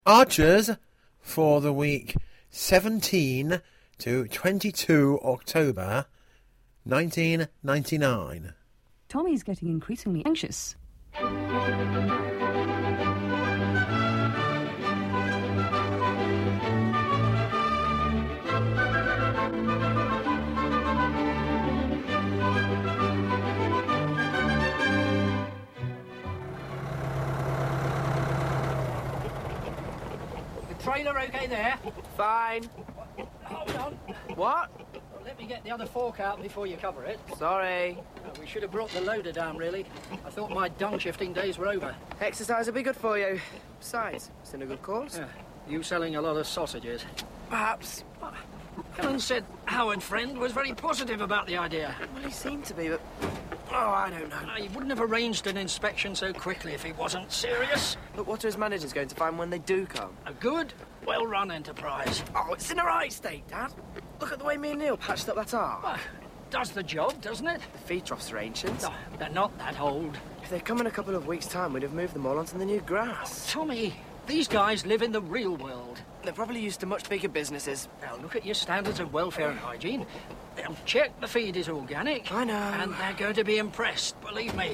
Archers for the week 17 to 22 October 1999. Tommy's getting increasingly anxious. Trailer okay there? Fine. Hold on. What? Let me get the other fork out before you cover it. Sorry. We should have brought the loader down, really. I thought my dung shifting days were over. Exercise will be good for you. Besides, it's in a good cause. Yeah. You selling a lot of sausages? Perhaps. Helen said Howard Friend was very positive about the idea. Well, he seemed to be, but... Oh, I don't know. He wouldn't have arranged an inspection so quickly if he wasn't serious. But what are his managers going to find when they do come? A good, well-run enterprise. Oh, it's in a right state, Dad. Look at the way me and Neil patched up that ark. Well, does the job, doesn't it? The feed troughs are ancient. No, they're not that old. If they'd come in a couple of weeks' time, we'd have moved them all onto the new grass. Tommy, these guys live in the real world. They're probably used to much bigger businesses. Now, look at your standards of welfare and hygiene. They'll check the feed is organic. I know. And they're going to be impressed, believe me.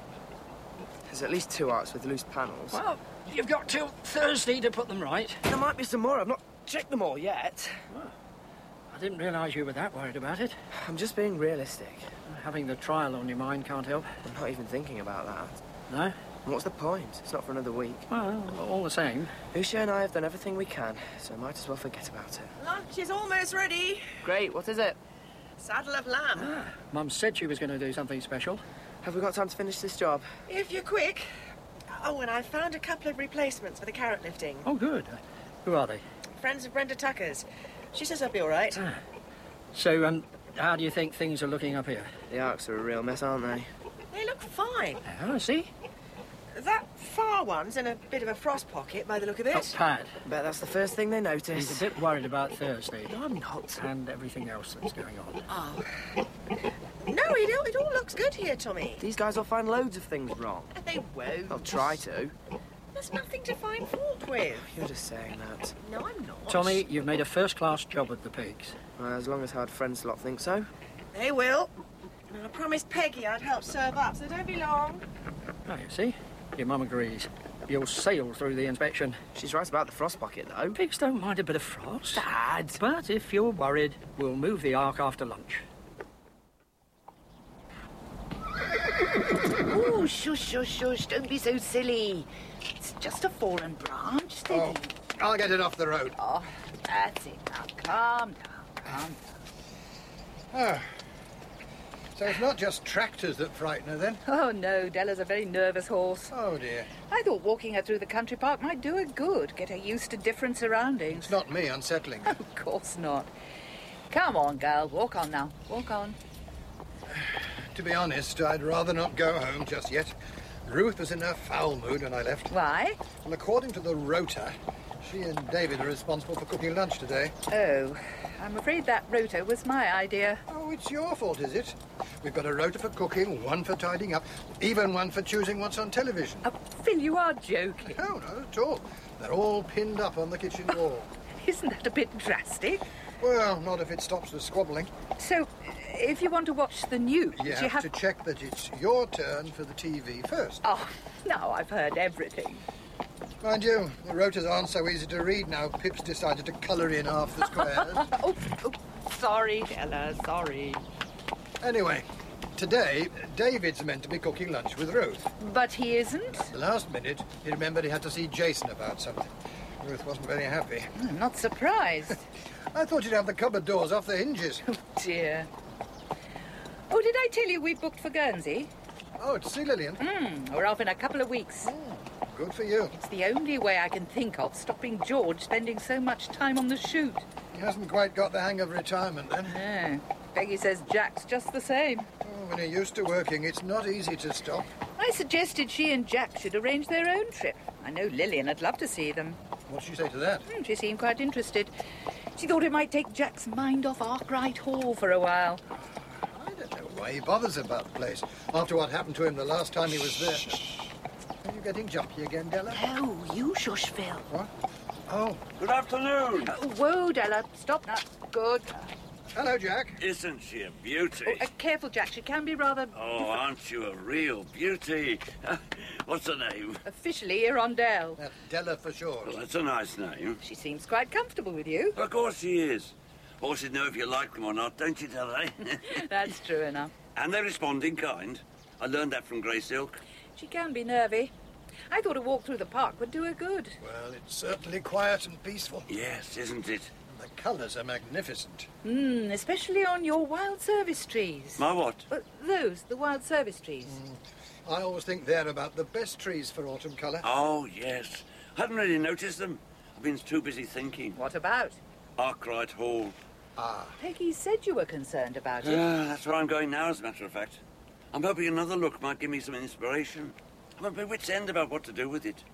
There's at least 2 arks with loose panels. Well, you've got till Thursday to put them right. There might be some more. I've not checked them all yet. Well, I didn't realise you were that worried about it. I'm just being realistic. Having the trial on your mind can't help. I'm not even thinking about that. No? And what's the point? It's not for another week. Well, all the same. Lucia and I have done everything we can, so I might as well forget about it. Lunch is almost ready. Great, what is it? Saddle of lamb. Mum said she was going to do something special. Have we got time to finish this job? If you're quick. Oh, and I found a couple of replacements for the carrot lifting. Oh, good. Who are they? Friends of Brenda Tucker's. She says I'll be all right. So, how do you think things are looking up here? The arks are a real mess, aren't they? They look fine. Oh, I see. That far one's in a bit of a frost pocket by the look of it. Oh, Pat. Bet that's the first thing they notice. He's a bit worried about Thursday. No, I'm not. And everything else that's going on. Oh. No, it all looks good here, Tommy. These guys will find loads of things wrong. They won't. They'll try to. There's nothing to find fault with. You're just saying that. No, I'm not. Tommy, you've made a first-class job of the pigs. As long as Howard Friends lot think so. They will. And I promised Peggy I'd help serve up, so don't be long. Oh, you see? Your mum agrees. You'll sail through the inspection. She's right about the frost pocket, though. Pigs don't mind a bit of frost. Dad! But if you're worried, we'll move the ark after lunch. Oh, shush, shush, shush. Don't be so silly. It's just a fallen branch. Steady. Oh, I'll get it off the road. Oh, that's it. Now, calm down, calm down. Oh. So it's not just tractors that frighten her, then? Oh, no, Della's a very nervous horse. Oh, dear. I thought walking her through the country park might do her good, get her used to different surroundings. It's not me unsettling her. Of course not. Come on, girl, walk on now, walk on. To be honest, I'd rather not go home just yet. Ruth was in a foul mood when I left. Why? Well, according to the rota, she and David are responsible for cooking lunch today. Oh, I'm afraid that rota was my idea. Oh, it's your fault, is it? We've got a rota for cooking, one for tidying up, even one for choosing what's on television. Oh, Phil, you are joking. No, not at all. They're all pinned up on the kitchen wall. Isn't that a bit drastic? Well, not if it stops the squabbling. So, if you want to watch the news, You you have to check that it's your turn for the TV first. Oh, now I've heard everything. Mind you, the rotas aren't so easy to read now. Pip's decided to colour in half the squares. Oh, sorry, Della, sorry. Anyway, today, David's meant to be cooking lunch with Ruth. But he isn't? The last minute, he remembered he had to see Jason about something. Ruth wasn't very happy. I'm not surprised. I thought you'd have the cupboard doors off the hinges. Oh, dear. Oh, did I tell you we booked for Guernsey? Oh, to see Lillian? We're off in a couple of weeks. Oh, good for you. It's the only way I can think of stopping George spending so much time on the shoot. He hasn't quite got the hang of retirement, then. No. Peggy says Jack's just the same. Oh, when you're used to working, it's not easy to stop. I suggested she and Jack should arrange their own trip. I know Lillian would love to see them. What'd she say to that? She seemed quite interested. She thought it might take Jack's mind off Arkwright Hall for a while. I don't know why he bothers about the place, after what happened to him the last time he was there. Are you getting jumpy again, Della? No, you shush, Phil. What? Oh, Good afternoon. Whoa, Della. Stop now. Good. hello, Jack. Isn't she a beauty? Careful, Jack. She can be rather... Oh, aren't you a real beauty? What's her name? Officially Hirondelle. That's Della for short. Well, that's a nice name. She seems quite comfortable with you. Of course she is. Horses know if you like them or not, don't you, Della? That's true enough. And they respond in kind. I learned that from Grey Silk. She can be nervy. I thought a walk through the park would do her good. Well, it's certainly quiet and peaceful. Yes, isn't it? The colours are magnificent. Especially on your wild service trees. My what? The wild service trees. I always think they're about the best trees for autumn colour. Oh, yes. I hadn't really noticed them. I've been too busy thinking. What about? Arkwright Hall. Peggy said you were concerned about it. That's where I'm going now, as a matter of fact. I'm hoping another look might give me some inspiration. I'm at my wit's end about what to do with it.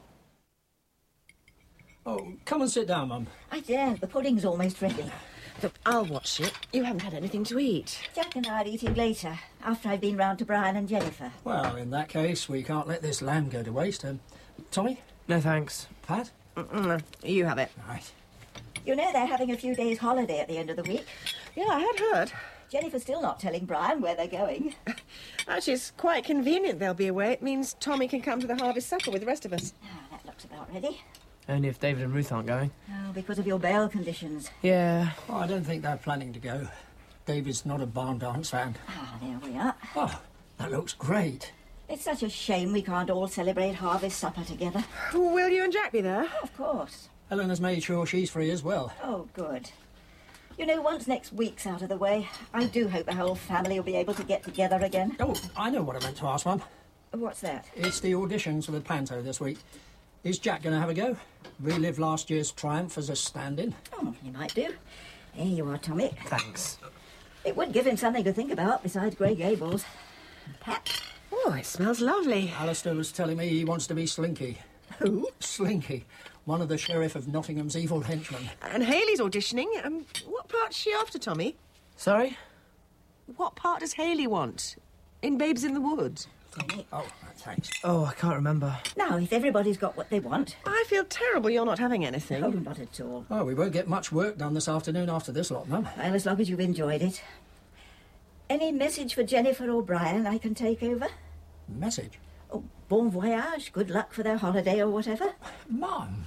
Oh, come and sit down, Mum. I dare. The pudding's almost ready. Look, I'll watch it. You haven't had anything to eat. Jack and I are eating later, after I've been round to Brian and Jennifer. Well, in that case, we can't let this lamb go to waste. Tommy? No, thanks. Pat? You have it. Right. You know they're having a few days' holiday at the end of the week. Yeah, I had heard. Jennifer's still not telling Brian where they're going. Actually, it's quite convenient they'll be away. It means Tommy can come to the harvest supper with the rest of us. That looks about ready. Only if David and Ruth aren't going. Oh, because of your bail conditions. Yeah. Well, I don't think they're planning to go. David's not a barn dance fan. There we are. Oh, that looks great. It's such a shame we can't all celebrate harvest supper together. Will you and Jack be there? Of course. Eleanor's made sure she's free as well. Oh, good. You know, once next week's out of the way, I do hope the whole family will be able to get together again. Oh, I know what I meant to ask, Mum. What's that? It's the auditions for the Panto this week. Is Jack going to have a go? Relive last year's triumph as a stand-in? Oh, he might do. Here you are, Tommy. Thanks. It would give him something to think about besides Grey Gables. Pat? Oh, it smells lovely. Alistair was telling me he wants to be Slinky. Who? Slinky, one of the Sheriff of Nottingham's evil henchmen. And Hayley's auditioning. What part's she after, Tommy? Sorry? What part does Hayley want? In Babes in the Woods? Tommy. Oh, thanks. Oh, I can't remember. Now, if everybody's got what they want... I feel terrible you're not having anything. Oh, not at all. Oh, we won't get much work done this afternoon after this lot, Mum. Well, as long as you've enjoyed it. Any message for Jennifer or Brian I can take over? Message? Oh, bon voyage, good luck for their holiday or whatever. Mum!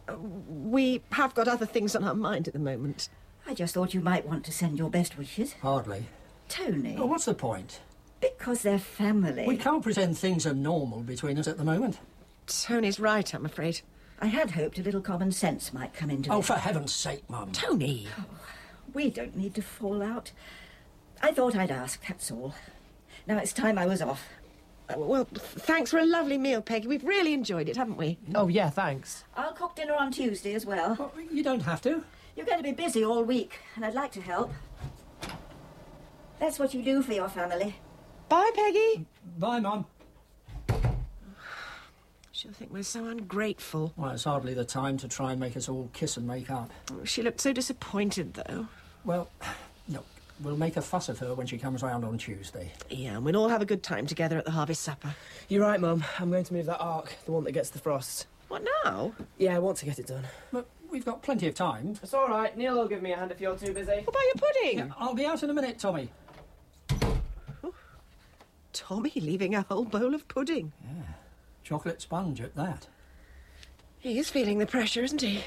We have got other things on our mind at the moment. I just thought you might want to send your best wishes. Hardly. Tony. Oh, what's the point? Because they're family. We can't pretend things are normal between us at the moment. Tony's right, I'm afraid. I had hoped a little common sense might come into it. Oh, for heaven's sake, Mum. Tony! Oh, we don't need to fall out. I thought I'd ask, that's all. Now it's time I was off. Well, thanks for a lovely meal, Peggy. We've really enjoyed it, haven't we? Oh, yeah, thanks. I'll cook dinner on Tuesday as well. Well, you don't have to. You're going to be busy all week, and I'd like to help. That's what you do for your family. Bye, Peggy. Bye, Mum. She'll think we're so ungrateful. Well, it's hardly the time to try and make us all kiss and make up. She looked so disappointed, though. Well, look, we'll make a fuss of her when she comes round on Tuesday. Yeah, and we'll all have a good time together at the harvest supper. You're right, Mum. I'm going to move that ark, the one that gets the frost. What now? Yeah, I want to get it done. But we've got plenty of time. It's all right. Neil will give me a hand if you're too busy. What about your pudding? Yeah, I'll be out in a minute, Tommy. Tommy leaving a whole bowl of pudding. Yeah, chocolate sponge at that. He is feeling the pressure, isn't he?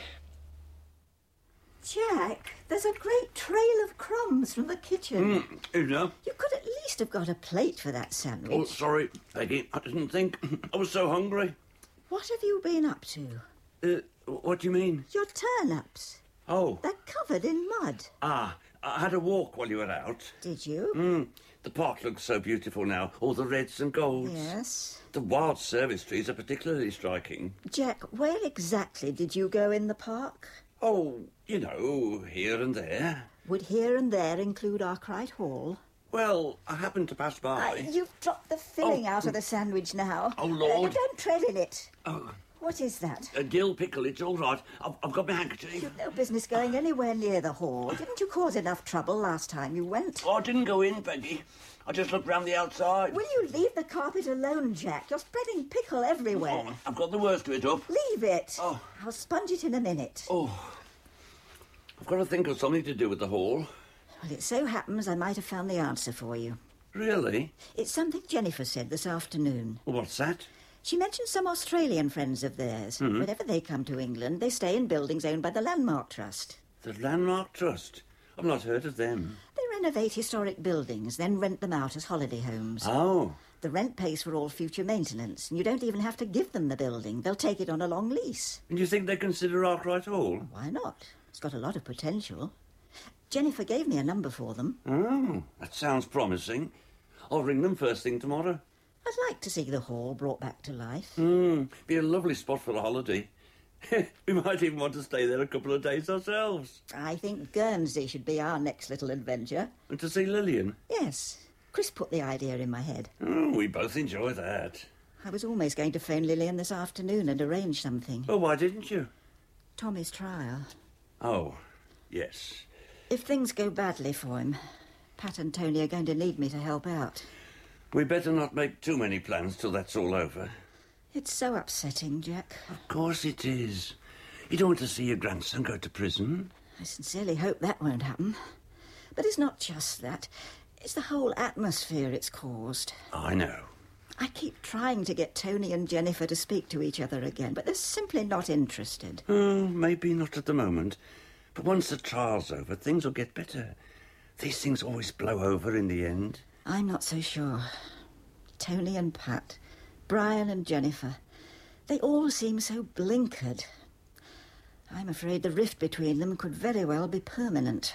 Jack, there's a great trail of crumbs from the kitchen. You know? You could at least have got a plate for that sandwich. Oh, sorry, Peggy. I didn't think. I was so hungry. What have you been up to? What do you mean? Your turnips. Oh. They're covered in mud. I had a walk while you were out. Did you? The park looks so beautiful now. All the reds and golds. Yes. The wild service trees are particularly striking. Jack, where exactly did you go in the park? Oh, you know, here and there. Would here and there include Arkwright Hall? Well, I happened to pass by. You've dropped the filling out of the sandwich now. Oh, Lord. Don't tread in it. Oh, What is that? Dill pickle, it's all right. I've got my handkerchief. You've no business going anywhere near the hall. Didn't you cause enough trouble last time you went? Oh, I didn't go in, Peggy. I just looked round the outside. Will you leave the carpet alone, Jack? You're spreading pickle everywhere. Oh, I've got the worst of it up. Leave it. Oh. I'll sponge it in a minute. Oh. I've got to think of something to do with the hall. Well, it so happens I might have found the answer for you. Really? It's something Jennifer said this afternoon. What's that? She mentioned some Australian friends of theirs. Whenever they come to England, they stay in buildings owned by the Landmark Trust. The Landmark Trust? I've not heard of them. They renovate historic buildings, then rent them out as holiday homes. Oh. The rent pays for all future maintenance, and you don't even have to give them the building. They'll take it on a long lease. And you think they consider Arkwright Hall? Why not? It's got a lot of potential. Jennifer gave me a number for them. Oh, that sounds promising. I'll ring them first thing tomorrow. I'd like to see the hall brought back to life. Be a lovely spot for a holiday. We might even want to stay there a couple of days ourselves. I think Guernsey should be our next little adventure. And to see Lillian? Yes. Chris put the idea in my head. Oh, we both enjoy that. I was almost going to phone Lillian this afternoon and arrange something. Oh, why didn't you? Tommy's trial. Oh, yes. If things go badly for him, Pat and Tony are going to need me to help out. We better not make too many plans till that's all over. It's so upsetting, Jack. Of course it is. You don't want to see your grandson go to prison. I sincerely hope that won't happen. But it's not just that. It's the whole atmosphere it's caused. I know. I keep trying to get Tony and Jennifer to speak to each other again, but they're simply not interested. Oh, maybe not at the moment. But once the trial's over, things will get better. These things always blow over in the end. I'm not so sure. Tony and Pat, Brian and Jennifer, they all seem so blinkered. I'm afraid the rift between them could very well be permanent.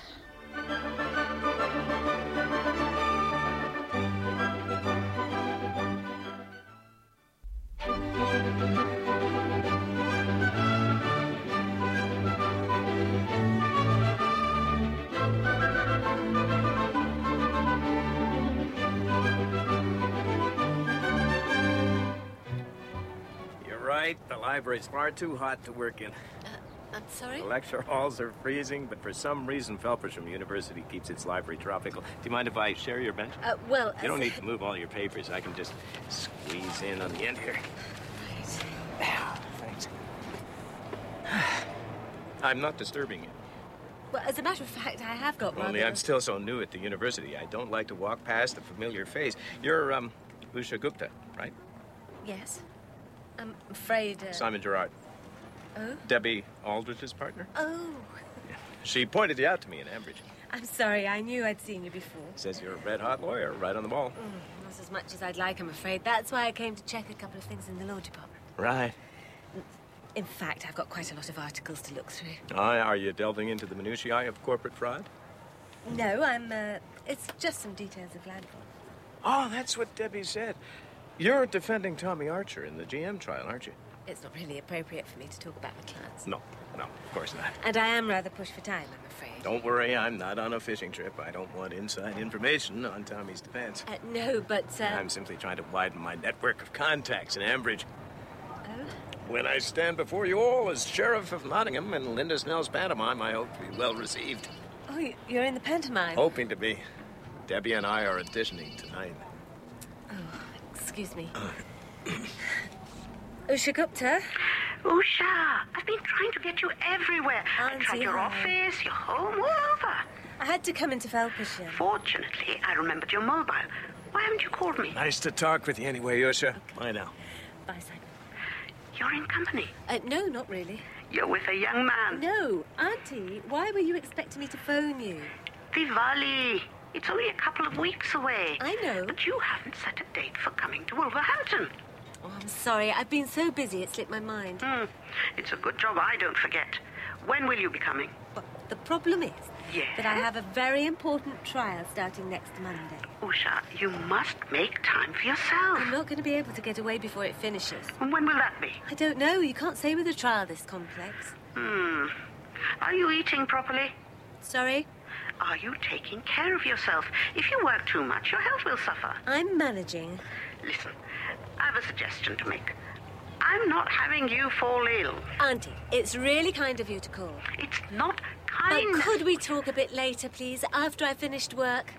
The library's far too hot to work in. I'm sorry? The lecture halls are freezing, but for some reason Felpersham University keeps its library tropical. Do you mind if I share your bench? Well... You don't need to move all your papers. I can just squeeze in on the end here. Right. Thanks. I'm not disturbing you. Well, as a matter of fact, I have got Only I'm still so new at the university. I don't like to walk past a familiar face. You're, Usha Gupta, right? Yes. I'm afraid... Simon Gerard. Oh? Debbie Aldrich's partner? Oh. Yeah. She pointed you out to me in Ambridge. I'm sorry, I knew I'd seen you before. Says you're a red-hot lawyer, right on the ball. Not as much as I'd like, I'm afraid. That's why I came to check a couple of things in the law department. Right. In fact, I've got quite a lot of articles to look through. Are you delving into the minutiae of corporate fraud? No, it's just some details of land fraud. Oh, that's what Debbie said. You're defending Tommy Archer in the GM trial, aren't you? It's not really appropriate for me to talk about my clients. No, of course not. And I am rather pushed for time, I'm afraid. Don't worry, I'm not on a fishing trip. I don't want inside information on Tommy's defense. No, but... I'm simply trying to widen my network of contacts in Ambridge. Oh? When I stand before you all as Sheriff of Nottingham in Linda Snell's pantomime, I hope to be well received. Oh, you're in the pantomime? Hoping to be. Debbie and I are auditioning tonight. Oh, excuse me. Usha Gupta? Usha, I've been trying to get you everywhere. I tried your office, your home, all over. I had to come into Felpersham. Fortunately, I remembered your mobile. Why haven't you called me? Nice to talk with you anyway, Usha. Bye now. Bye, Simon. You're in company? No, not really. You're with a young man? No. Auntie, why were you expecting me to phone you? Diwali. It's only a couple of weeks away. I know. But you haven't set a date for coming to Wolverhampton. Oh, I'm sorry. I've been so busy it slipped my mind. It's a good job I don't forget. When will you be coming? Well, the problem is that I have a very important trial starting next Monday. Usha, you must make time for yourself. I'm not going to be able to get away before it finishes. And when will that be? I don't know. You can't say with a trial this complex. Are you eating properly? Sorry? Are you taking care of yourself? If you work too much, your health will suffer. I'm managing. Listen, I have a suggestion to make. I'm not having you fall ill. Auntie, it's really kind of you to call. It's not kind. Could we talk a bit later, please, after I've finished work?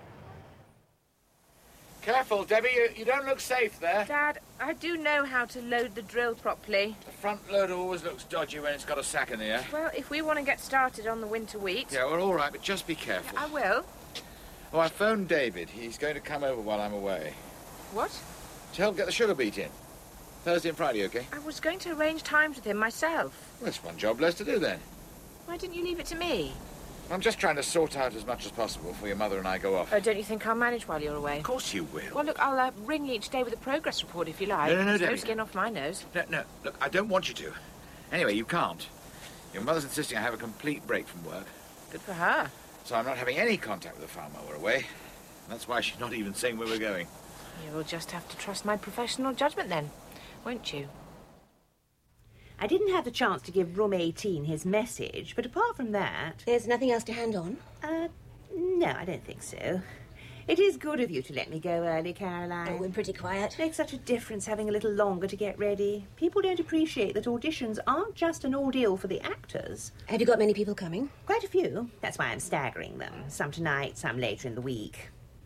Careful, Debbie, you don't look safe there. Dad, I do know how to load the drill properly. The front loader always looks dodgy when it's got a sack in the air. Well, if we want to get started on the winter wheat... Yeah, well, all right, but just be careful. I will. Oh, I phoned David. He's going to come over while I'm away. What? To help get the sugar beet in. Thursday and Friday, OK? I was going to arrange times with him myself. Well, it's one job less to do, then. Why didn't you leave it to me? I'm just trying to sort out as much as possible before your mother and I go off. Don't you think I'll manage while you're away? Of course you will. Well, look, I'll ring you each day with a progress report if you like. No, There's Debbie. no skin off my nose. No, look, I don't want you to. Anyway, you can't. Your mother's insisting I have a complete break from work. Good for her. So I'm not having any contact with the farm while we're away. That's why she's not even saying where we're going. You will just have to trust my professional judgment then, won't you? I didn't have the chance to give Room 18 his message, but apart from that... There's nothing else to hand on? No, I don't think so. It is good of you to let me go early, Caroline. Oh, we're pretty quiet. Makes such a difference having a little longer to get ready. People don't appreciate that auditions aren't just an ordeal for the actors. Have you got many people coming? Quite a few. That's why I'm staggering them. Some tonight, some later in the week.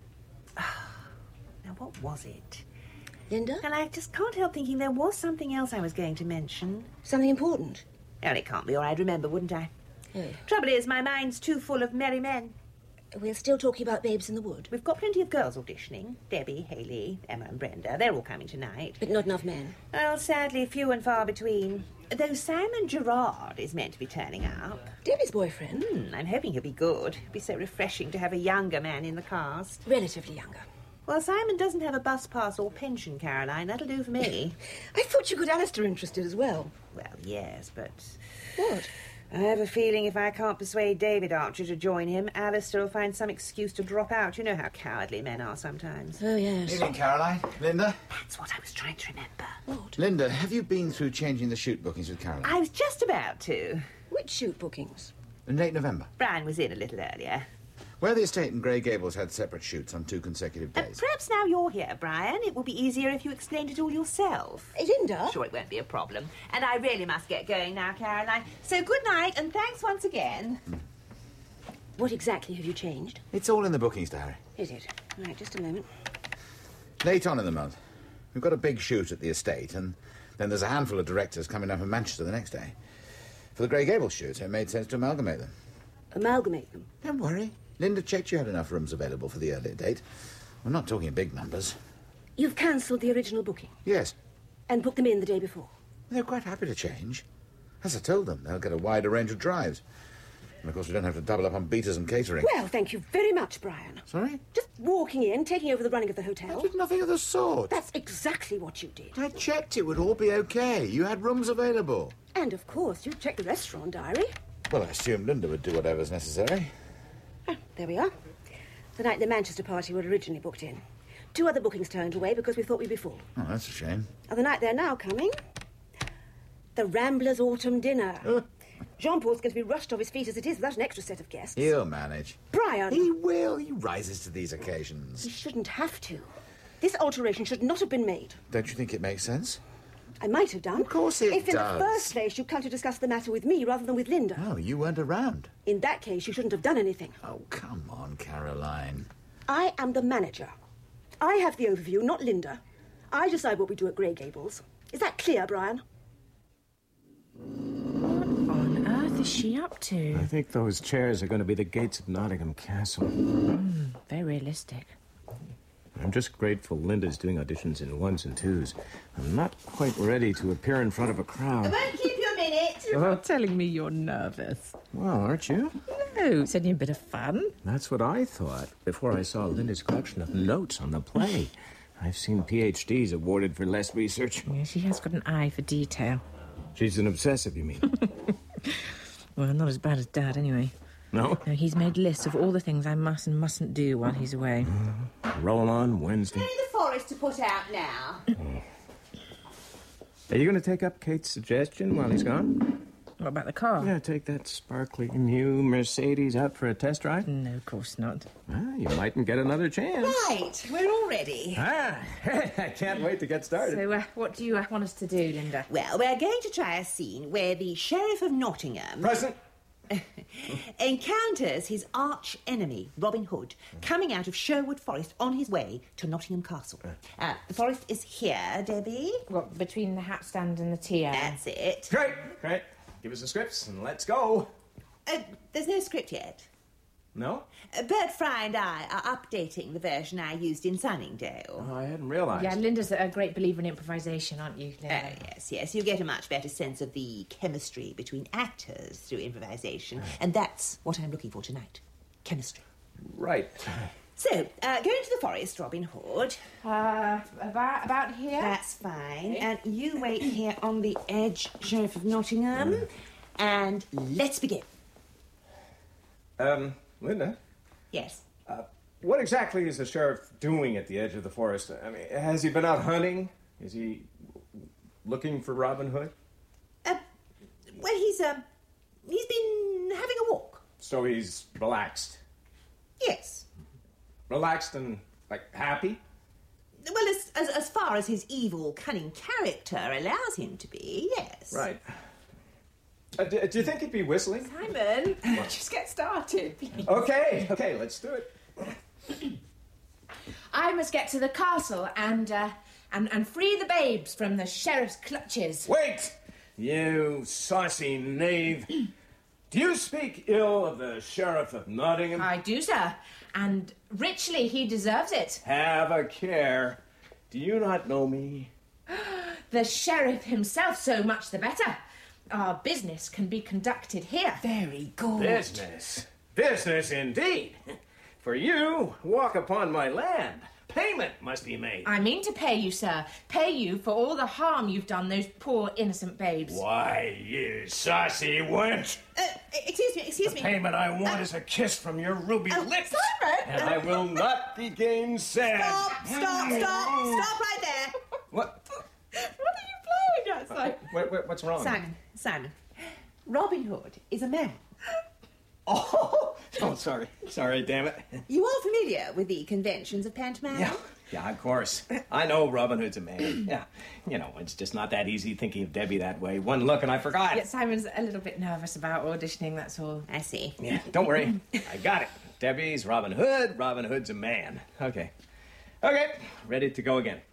Now, what was it? Linda? And I just can't help thinking there was something else I was going to mention. Something important? Well, it can't be, or I'd remember, wouldn't I? Oh. Trouble is, my mind's too full of merry men. We're still talking about Babes in the Wood. We've got plenty of girls auditioning. Debbie, Hayley, Emma and Brenda. They're all coming tonight. But not enough men. Well, sadly, few and far between. Though Simon Gerard is meant to be turning up. Debbie's boyfriend? I'm hoping he'll be good. It'll be so refreshing to have a younger man in the cast. Relatively younger. Well, Simon doesn't have a bus pass or pension, Caroline. That'll do for me. I thought you got Alistair interested as well. Well, yes, but... What? I have a feeling if I can't persuade David Archer to join him, Alistair will find some excuse to drop out. You know how cowardly men are sometimes. Oh, yes. Evening, Caroline. Linda? That's what I was trying to remember. What? Linda, have you been through changing the shoot bookings with Caroline? I was just about to. Which shoot bookings? In late November. Brian was in a little earlier. Where the estate and Grey Gables had separate shoots on 2 consecutive days. Perhaps now you're here, Brian, it will be easier if you explained it all yourself. Linda? Sure, it won't be a problem. And I really must get going now, Caroline. So good night, and thanks once again. What exactly have you changed? It's all in the bookings diary. Is it? Right, just a moment. Late on in the month. We've got a big shoot at the estate, and then there's a handful of directors coming up from Manchester the next day. For the Grey Gables shoot, it made sense to amalgamate them. Amalgamate them? Don't worry. Linda checked you had enough rooms available for the earlier date. We're not talking big numbers. You've cancelled the original booking? Yes. And booked them in the day before? They're quite happy to change. As I told them, they'll get a wider range of drives. And of course, we don't have to double up on beaters and catering. Well, thank you very much, Brian. Sorry? Just walking in, taking over the running of the hotel. I did nothing of the sort. That's exactly what you did. I checked it would all be okay. You had rooms available. And, of course, you checked the restaurant diary. Well, I assumed Linda would do whatever's necessary. Ah, there we are. The night the Manchester party were originally booked in. 2 other bookings turned away because we thought we'd be full. Oh, that's a shame. And the night they're now coming, the Ramblers' autumn dinner. Jean-Paul's going to be rushed off his feet as it is without an extra set of guests. He'll manage. Brian! He will. He rises to these occasions. He shouldn't have to. This alteration should not have been made. Don't you think it makes sense? I might have done. Of course it If in does. the first place you'd come to discuss the matter with me rather than with Linda. Oh, you weren't around. In that case, you shouldn't have done anything. Oh, come on, Caroline. I am the manager. I have the overview, not Linda. I decide what we do at Grey Gables. Is that clear, Brian? What on earth is she up to? I think those chairs are going to be the gates of Nottingham Castle. Very realistic. I'm just grateful Linda's doing auditions in 1s and 2s. I'm not quite ready to appear in front of a crowd. I won't keep you a minute. You're not telling me you're nervous. Well, aren't you? No, it's only a bit of fun. That's what I thought before I saw Linda's collection of notes on the play. I've seen PhDs awarded for less research. Yeah, she has got an eye for detail. She's an obsessive, you mean? Well, not as bad as Dad, anyway. No? No, he's made lists of all the things I must and mustn't do while he's away. Roll on Wednesday. Only the forest to put out now. Are you going to take up Kate's suggestion while he's gone? What about the car? Yeah, take that sparkly new Mercedes out for a test drive? No, of course not. Well, you mightn't get another chance. Right, we're all ready. I can't wait to get started. So, what do you want us to do, Linda? Well, we're going to try a scene where the Sheriff of Nottingham... Present. encounters his arch enemy, Robin Hood, coming out of Sherwood Forest on his way to Nottingham Castle. The forest is here, Debbie. What, between the hat stand and the tea urn? That's it. Great. Give us the scripts and let's go. There's no script yet. No? Bert Fry and I are updating the version I used in Sunningdale. Oh, I hadn't realised. Yeah, Linda's a great believer in improvisation, aren't you, Linda? Yes. You get a much better sense of the chemistry between actors through improvisation. And that's what I'm looking for tonight. Chemistry. Right. So, going to the forest, Robin Hood. About here? That's fine. And you wait here on the edge, Sheriff of Nottingham. And let's begin. Linda? Yes? What exactly is the sheriff doing at the edge of the forest? I mean, has he been out hunting? Is he looking for Robin Hood? Well, he's been having a walk. So he's relaxed? Yes. Relaxed and, happy? Well, as far as his evil, cunning character allows him to be, yes. Right. Do you think he'd be whistling? Simon, just get started. Okay, let's do it. I must get to the castle and free the babes from the sheriff's clutches. Wait! You saucy knave. Do you speak ill of the Sheriff of Nottingham? I do, sir, and richly he deserves it. Have a care. Do you not know me? The sheriff himself, so much the better. Our business can be conducted here. Very good. Business indeed. For you, walk upon my land. Payment must be made. I mean to pay you, sir. Pay you for all the harm you've done those poor innocent babes. Why, you saucy wench. Excuse me. The payment I want is a kiss from your ruby lips. Simon! And I will not be gainsaid. Stop right there. What? What are you playing at, Simon? What's wrong? Simon. Robin Hood is a man. Oh, sorry, damn it. You are familiar with the conventions of pantomime? Yeah, of course. I know Robin Hood's a man. Yeah, it's just not that easy thinking of Debbie that way. One look and I forgot. Yeah, Simon's a little bit nervous about auditioning, that's all. I see. Yeah, don't worry. I got it. Debbie's Robin Hood. Robin Hood's a man. Okay, ready to go again.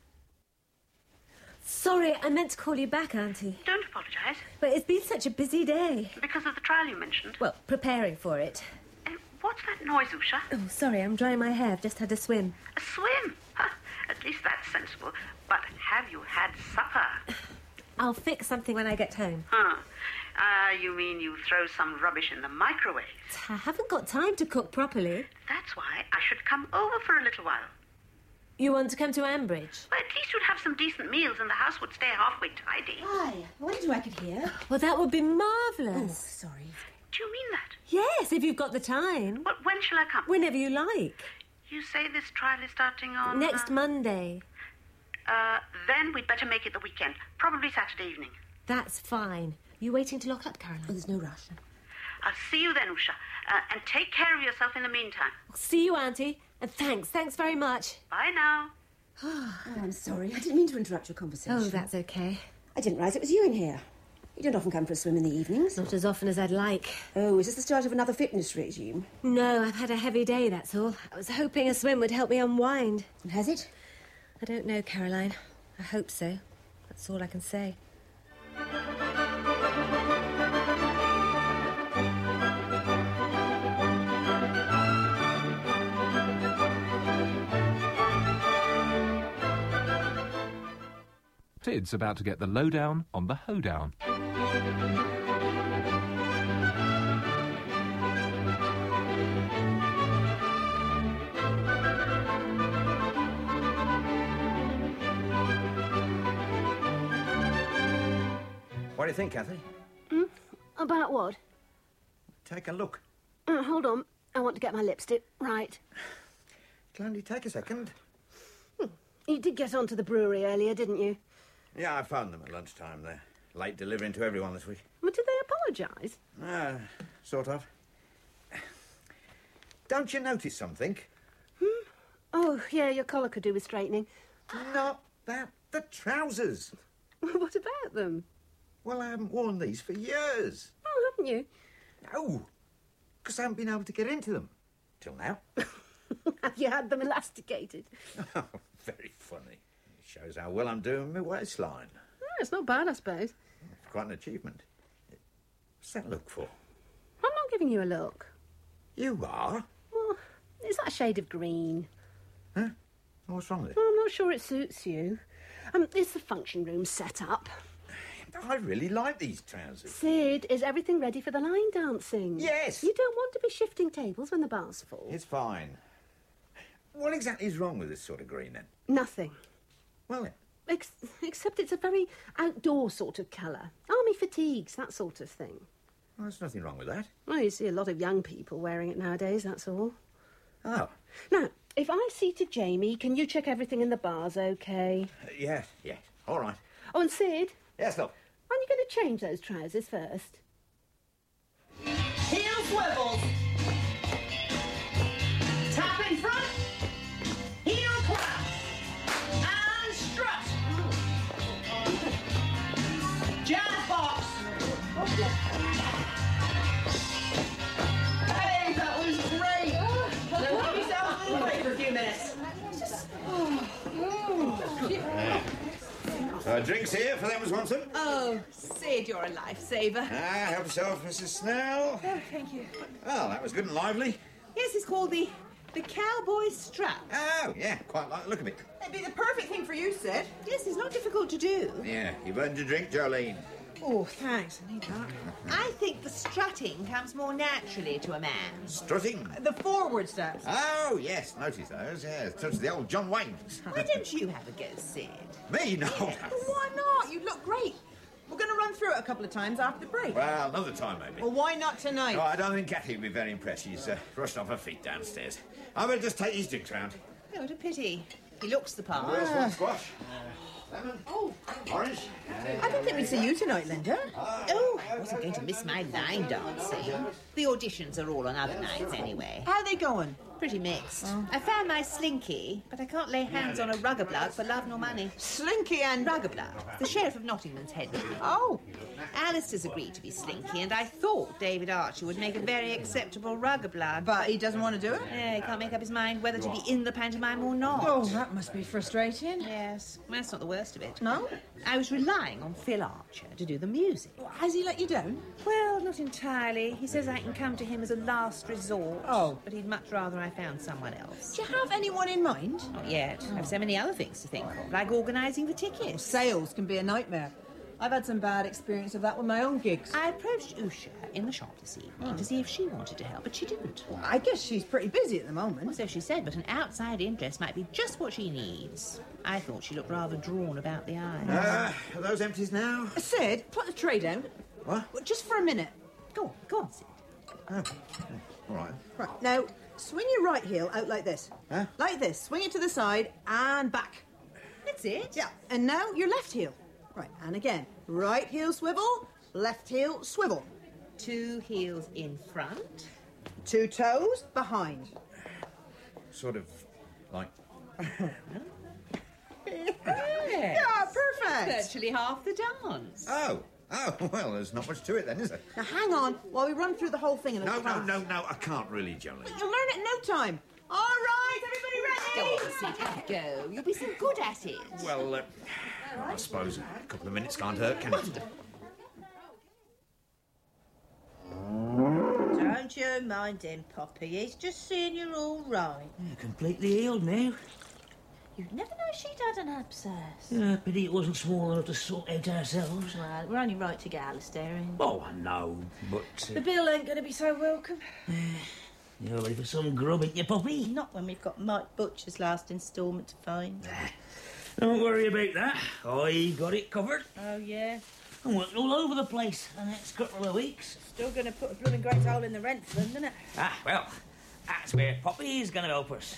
Sorry, I meant to call you back, Auntie. Don't apologise. But it's been such a busy day. Because of the trial you mentioned. Well, preparing for it. What's that noise, Usha? Oh, sorry, I'm drying my hair. I've just had a swim. A swim? At least that's sensible. But have you had supper? I'll fix something when I get home. You mean you throw some rubbish in the microwave? I haven't got time to cook properly. That's why I should come over for a little while. You want to come to Ambridge? Well, at least you'd have some decent meals and the house would stay halfway tidy. Hi, I wondered who I could hear. Well, that would be marvellous. Oh, sorry. Do you mean that? Yes, if you've got the time. Well, when shall I come? Whenever you like. You say this trial is starting on... Next Monday. Then we'd better make it the weekend. Probably Saturday evening. That's fine. You waiting to lock up, Caroline? Oh, there's no rush. I'll see you then, Usha. And take care of yourself in the meantime. I'll see you, Auntie. And thanks very much. Bye now. Oh, I'm sorry. I didn't mean to interrupt your conversation. Oh, that's okay. I didn't realise it was you in here. You don't often come for a swim in the evenings. Not as often as I'd like. Oh, is this the start of another fitness regime? No, I've had a heavy day, that's all. I was hoping a swim would help me unwind. And has it? I don't know, Caroline. I hope so. That's all I can say. Tid's about to get the lowdown on the hoedown. What do you think, Kathy? About what? Take a look. Hold on. I want to get my lipstick. Right. It'll only take a second. You did get onto the brewery earlier, didn't you? Yeah, I found them at lunchtime there. Late delivering to everyone this week. Well, did they apologise? Sort of. Don't you notice something? Oh, yeah, your collar could do with straightening. Not that. The trousers. What about them? Well, I haven't worn these for years. Oh, haven't you? No, because I haven't been able to get into them. Till now. Have you had them elasticated? Oh, very funny. It shows how well I'm doing my waistline. Oh, it's not bad, I suppose. It's quite an achievement. What's that look for? I'm not giving you a look. You are? Well, it's that shade of green. Huh? What's wrong with it? Well, I'm not sure it suits you. It's the function room set up. I really like these trousers. Sid, is everything ready for the line dancing? Yes. You don't want to be shifting tables when the bar's full. It's fine. What exactly is wrong with this sort of green, then? Nothing. Well, then. Except it's a very outdoor sort of colour. Army fatigues, that sort of thing. Well, there's nothing wrong with that. Well, you see a lot of young people wearing it nowadays, that's all. Oh. Now, if I seated Jamie, can you check everything in the bar's okay? Yes. All right. Oh, and Sid? Yes, love. Aren't you going to change those trousers first? Heel swivels. Tap in front. Heel clap. And strut. Jazz box. Hey, that was great. Now give yourself a little break for a few minutes. Drinks here for them as want some. Oh, Sid, you're a lifesaver. Help yourself, Mrs. Snell. Oh, thank you. Well, that was good and lively. Yes, it's called the cowboy strap. Oh, yeah, quite like the look of it. It'd be the perfect thing for you, Sid. Yes, it's not difficult to do. Yeah, you've earned your drink, Jolene. Oh, thanks. I need that. I think the strutting comes more naturally to a man. Strutting? The forward steps. Oh, yes, notice those, yes. Touch the old John Waynes. Why don't you have a go, Sid? Me? No. Why not? You look great. We're going to run through it a couple of times after the break. Well, another time, maybe. Well, why not tonight? Oh, I don't think Kathy will be very impressed. She's rushed off her feet downstairs. I better just take these drinks round. Oh, what a pity. He looks the part. Where's one squash? Lemon? Oh. Orange? I didn't think we'd see you tonight, Linda. Oh, I wasn't going to miss my line dancing. The auditions are all on other nights anyway. How are they going? Pretty mixed. Oh. I found my slinky, but I can't lay hands on a rugger-blood for love nor money. Slinky and rugger-blood? The Sheriff of Nottingham's head. Oh. Alistair's agreed to be slinky, and I thought David Archer would make a very acceptable rugger-blood. But he doesn't want to do it? Yeah, he can't make up his mind whether to be in the pantomime or not. Oh, that must be frustrating. Yes. Well, that's not the worst of it. No? I was relying on Phil Archer to do the music. Has he let you down? Well, not entirely. He says I can come to him as a last resort. Oh. But he'd much rather I found someone else. Do you have anyone in mind? Not yet. I have so many other things to think of, like organising the tickets. Sales can be a nightmare. I've had some bad experience of that with my own gigs. I approached Usha in the shop this evening to see if she wanted to help, but she didn't. Well, I guess she's pretty busy at the moment. Well, so she said, but an outside interest might be just what she needs. I thought she looked rather drawn about the eyes. Are those empties now? Sid, put the tray down. What? Well, just for a minute. Go on, Sid. Oh, all right. Right, now, swing your right heel out like this. Huh? Like this. Swing it to the side and back. That's it. Yeah, and now your left heel. Right, and again. Right heel swivel, left heel swivel. 2 heels in front. 2 toes behind. Sort of like... Yeah, perfect. Virtually half the dance. Oh, well, there's not much to it then, is there? Now hang on while we run through the whole thing in a No, class. no, I can't really, Jolene. You'll learn it in no time. All right, everybody ready? Go on, Sid, have a go. You'll be so good at it. Well, I suppose a couple of minutes can't hurt, can it? Don't you mind him, Poppy. He's just seeing you're all right. Yeah, completely healed now. You'd never know she'd had an abscess. Yeah, pity it wasn't small enough to sort out ourselves. Well, we're only right to get Alistair in. Oh, I know, but... The bill ain't going to be so welcome. You're ready for some grub, ain't you, Poppy? Not when we've got Mike Butcher's last instalment to find. Don't worry about that. I got it covered. Oh, yeah? I'm working all over the place the next couple of weeks. Still going to put a blooming great hole in the rent fund, isn't it? Well, that's where Poppy's going to help us.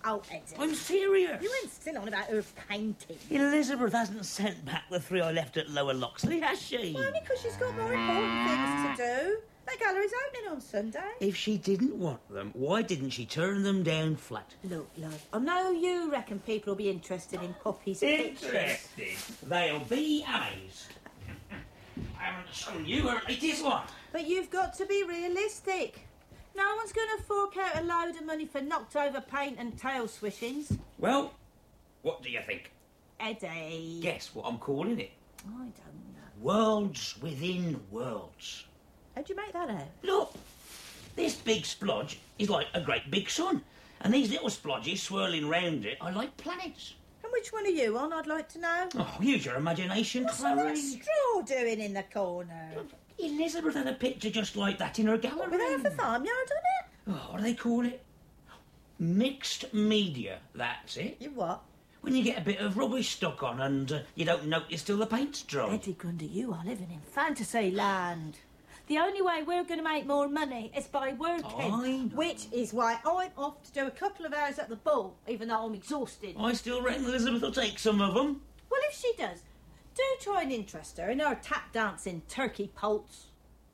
Oh, Eddie. I'm serious. You ain't still on about her painting. Elizabeth hasn't sent back the 3 I left at Lower Loxley, has she? Well, only because she's got more important things to do. That gallery's opening on Sunday. If she didn't want them, why didn't she turn them down flat? Look, love, I know you reckon people will be interested in Poppy's pictures. Interested? They'll be amazed. I haven't shown you her latest one. But you've got to be realistic. No one's going to fork out a load of money for knocked-over paint and tail swishings. Well, what do you think? Eddie. Guess what I'm calling it? I don't know. Worlds within worlds. How'd you make that out? Look, this big splodge is like a great big sun, and these little splodges swirling round it are like planets. And which one are you on, I'd like to know? Oh, use your imagination, What's Clary. that straw doing in the corner? Elizabeth had a picture just like that in her gallery. With half a farmyard on it? Oh, what do they call it? Mixed media, that's it. You what? When you get a bit of rubbish stuck on and you don't notice till the paint's dry. Eddie Grundy, you are living in fantasy land. The only way we're going to make more money is by working. I know. Which is why I'm off to do a couple of hours at the ball, even though I'm exhausted. I still reckon Elizabeth will take some of them. Well, if she does, do try and interest her in her tap dancing turkey poults.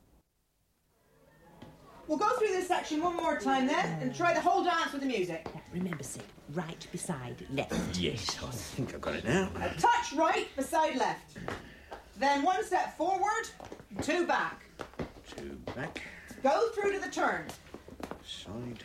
We'll go through this section one more time then, and try the whole dance with the music. Now, remember, Sid, right beside left. Yes, I think I've got it now. A touch right beside left. Then 1 step forward, 2 back. 2 back. Go through to the turn. Side.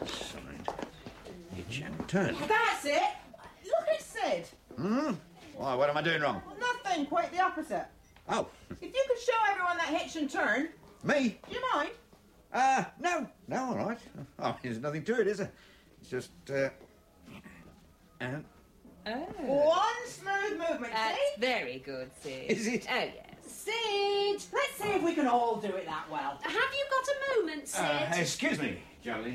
Hitch and turn. That's it. Look at Sid. Why, what am I doing wrong? Nothing, quite the opposite. Oh. If you could show everyone that hitch and turn. Me? Do you mind? No, all right. Oh, there's nothing to it, is there? It's just, and... One smooth movement, That's see? very good, Sid. Is it? Oh, yes. Sid! Let's see if we can all do it that well. Have you got a moment, Sid? Excuse me, Jolene.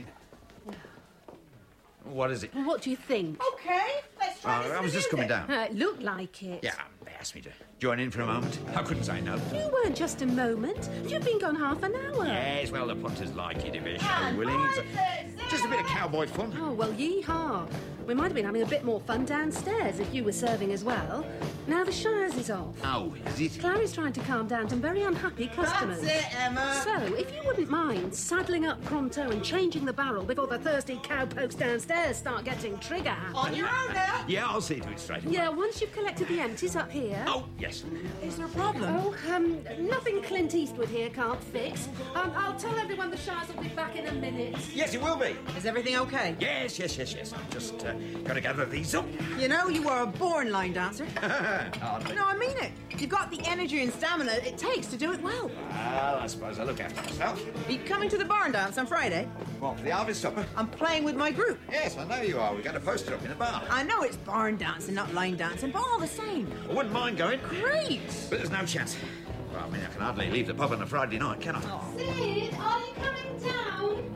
What is it? What do you think? Okay, let's try this. I was just coming down. It looked like it. Yeah, they asked me to join in for a moment. I couldn't say no. You weren't just a moment. You've been gone half an hour. Yes, well, the punters like it a bit of show, Willie. It's just a bit of cowboy fun. Oh, well, yee-haw. We might have been having a bit more fun downstairs if you were serving as well. Now the Shires is off. Oh, is it? Clary's trying to calm down some very unhappy customers. That's it, Emma. So, if you wouldn't mind saddling up pronto and changing the barrel before the thirsty cowpokes downstairs start getting trigger happy. On your own now. Yeah, I'll see to it straight away. Yeah, once you've collected the empties up here. Oh, yes. Is there a problem? Oh, nothing Clint Eastwood here can't fix. I'll tell everyone the Shires will be back in a minute. Yes, it will be. Is everything okay? Yes. I'm just got to gather these up. You know, you are a born line dancer. Hardly. No, I mean it. You've got the energy and stamina it takes to do it well. Well, I suppose I look after myself. Are you coming to the barn dance on Friday? What, for the harvest supper? I'm playing with my group. Yes, I know you are. We've got a poster up in the bar. I know it's barn dancing, not line dancing, but all the same. I wouldn't mind going. Great! But there's no chance. Well, I mean, I can hardly leave the pub on a Friday night, can I? Sid, are you coming down?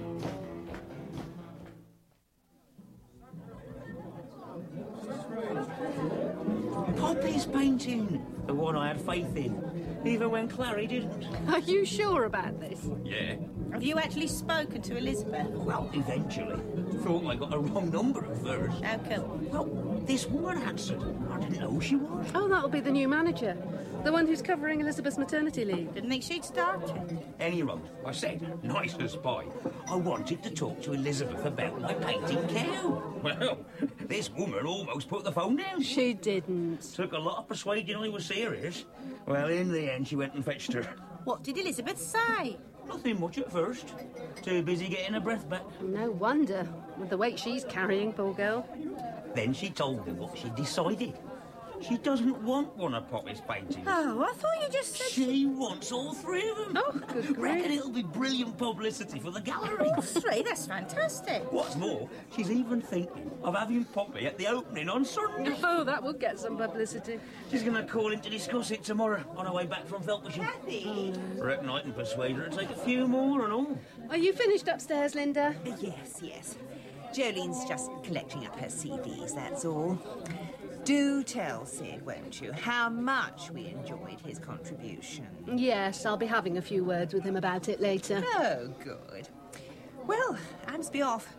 Poppy's painting. The one I had faith in, even when Clary didn't. Are you sure about this? Yeah. Have you actually spoken to Elizabeth? Well, eventually. Thought I got a wrong number at first. How come? Well, this woman answered. I didn't know who she was. Oh, that'll be the new manager. The one who's covering Elizabeth's maternity leave. Didn't think she'd started. Any wrong? I said, nice as pie. I wanted to talk to Elizabeth about my painting cow. Well, this woman almost put the phone down. She didn't. Took a lot of persuading I was serious. Well, in the end, she went and fetched her. What did Elizabeth say? Nothing much at first. Too busy getting her breath back. No wonder, with the weight she's carrying, poor girl. Then she told me what she decided. She doesn't want one of Poppy's paintings. Oh, I thought you just said... She wants all 3 of them. Oh, good grief. Reckon it'll be brilliant publicity for the gallery. All 3? That's fantastic. What's more, she's even thinking of having Poppy at the opening on Sunday. Oh, that will get some publicity. She's going to call in to discuss it tomorrow on her way back from Felpersham. Kathy! Reckon I can persuade her to take a few more and all. Are you finished upstairs, Linda? Yes. Jolene's just collecting up her CDs, that's all. Do tell Sid, won't you, how much we enjoyed his contribution. Yes, I'll be having a few words with him about it later. Oh, good. Well, I must be off.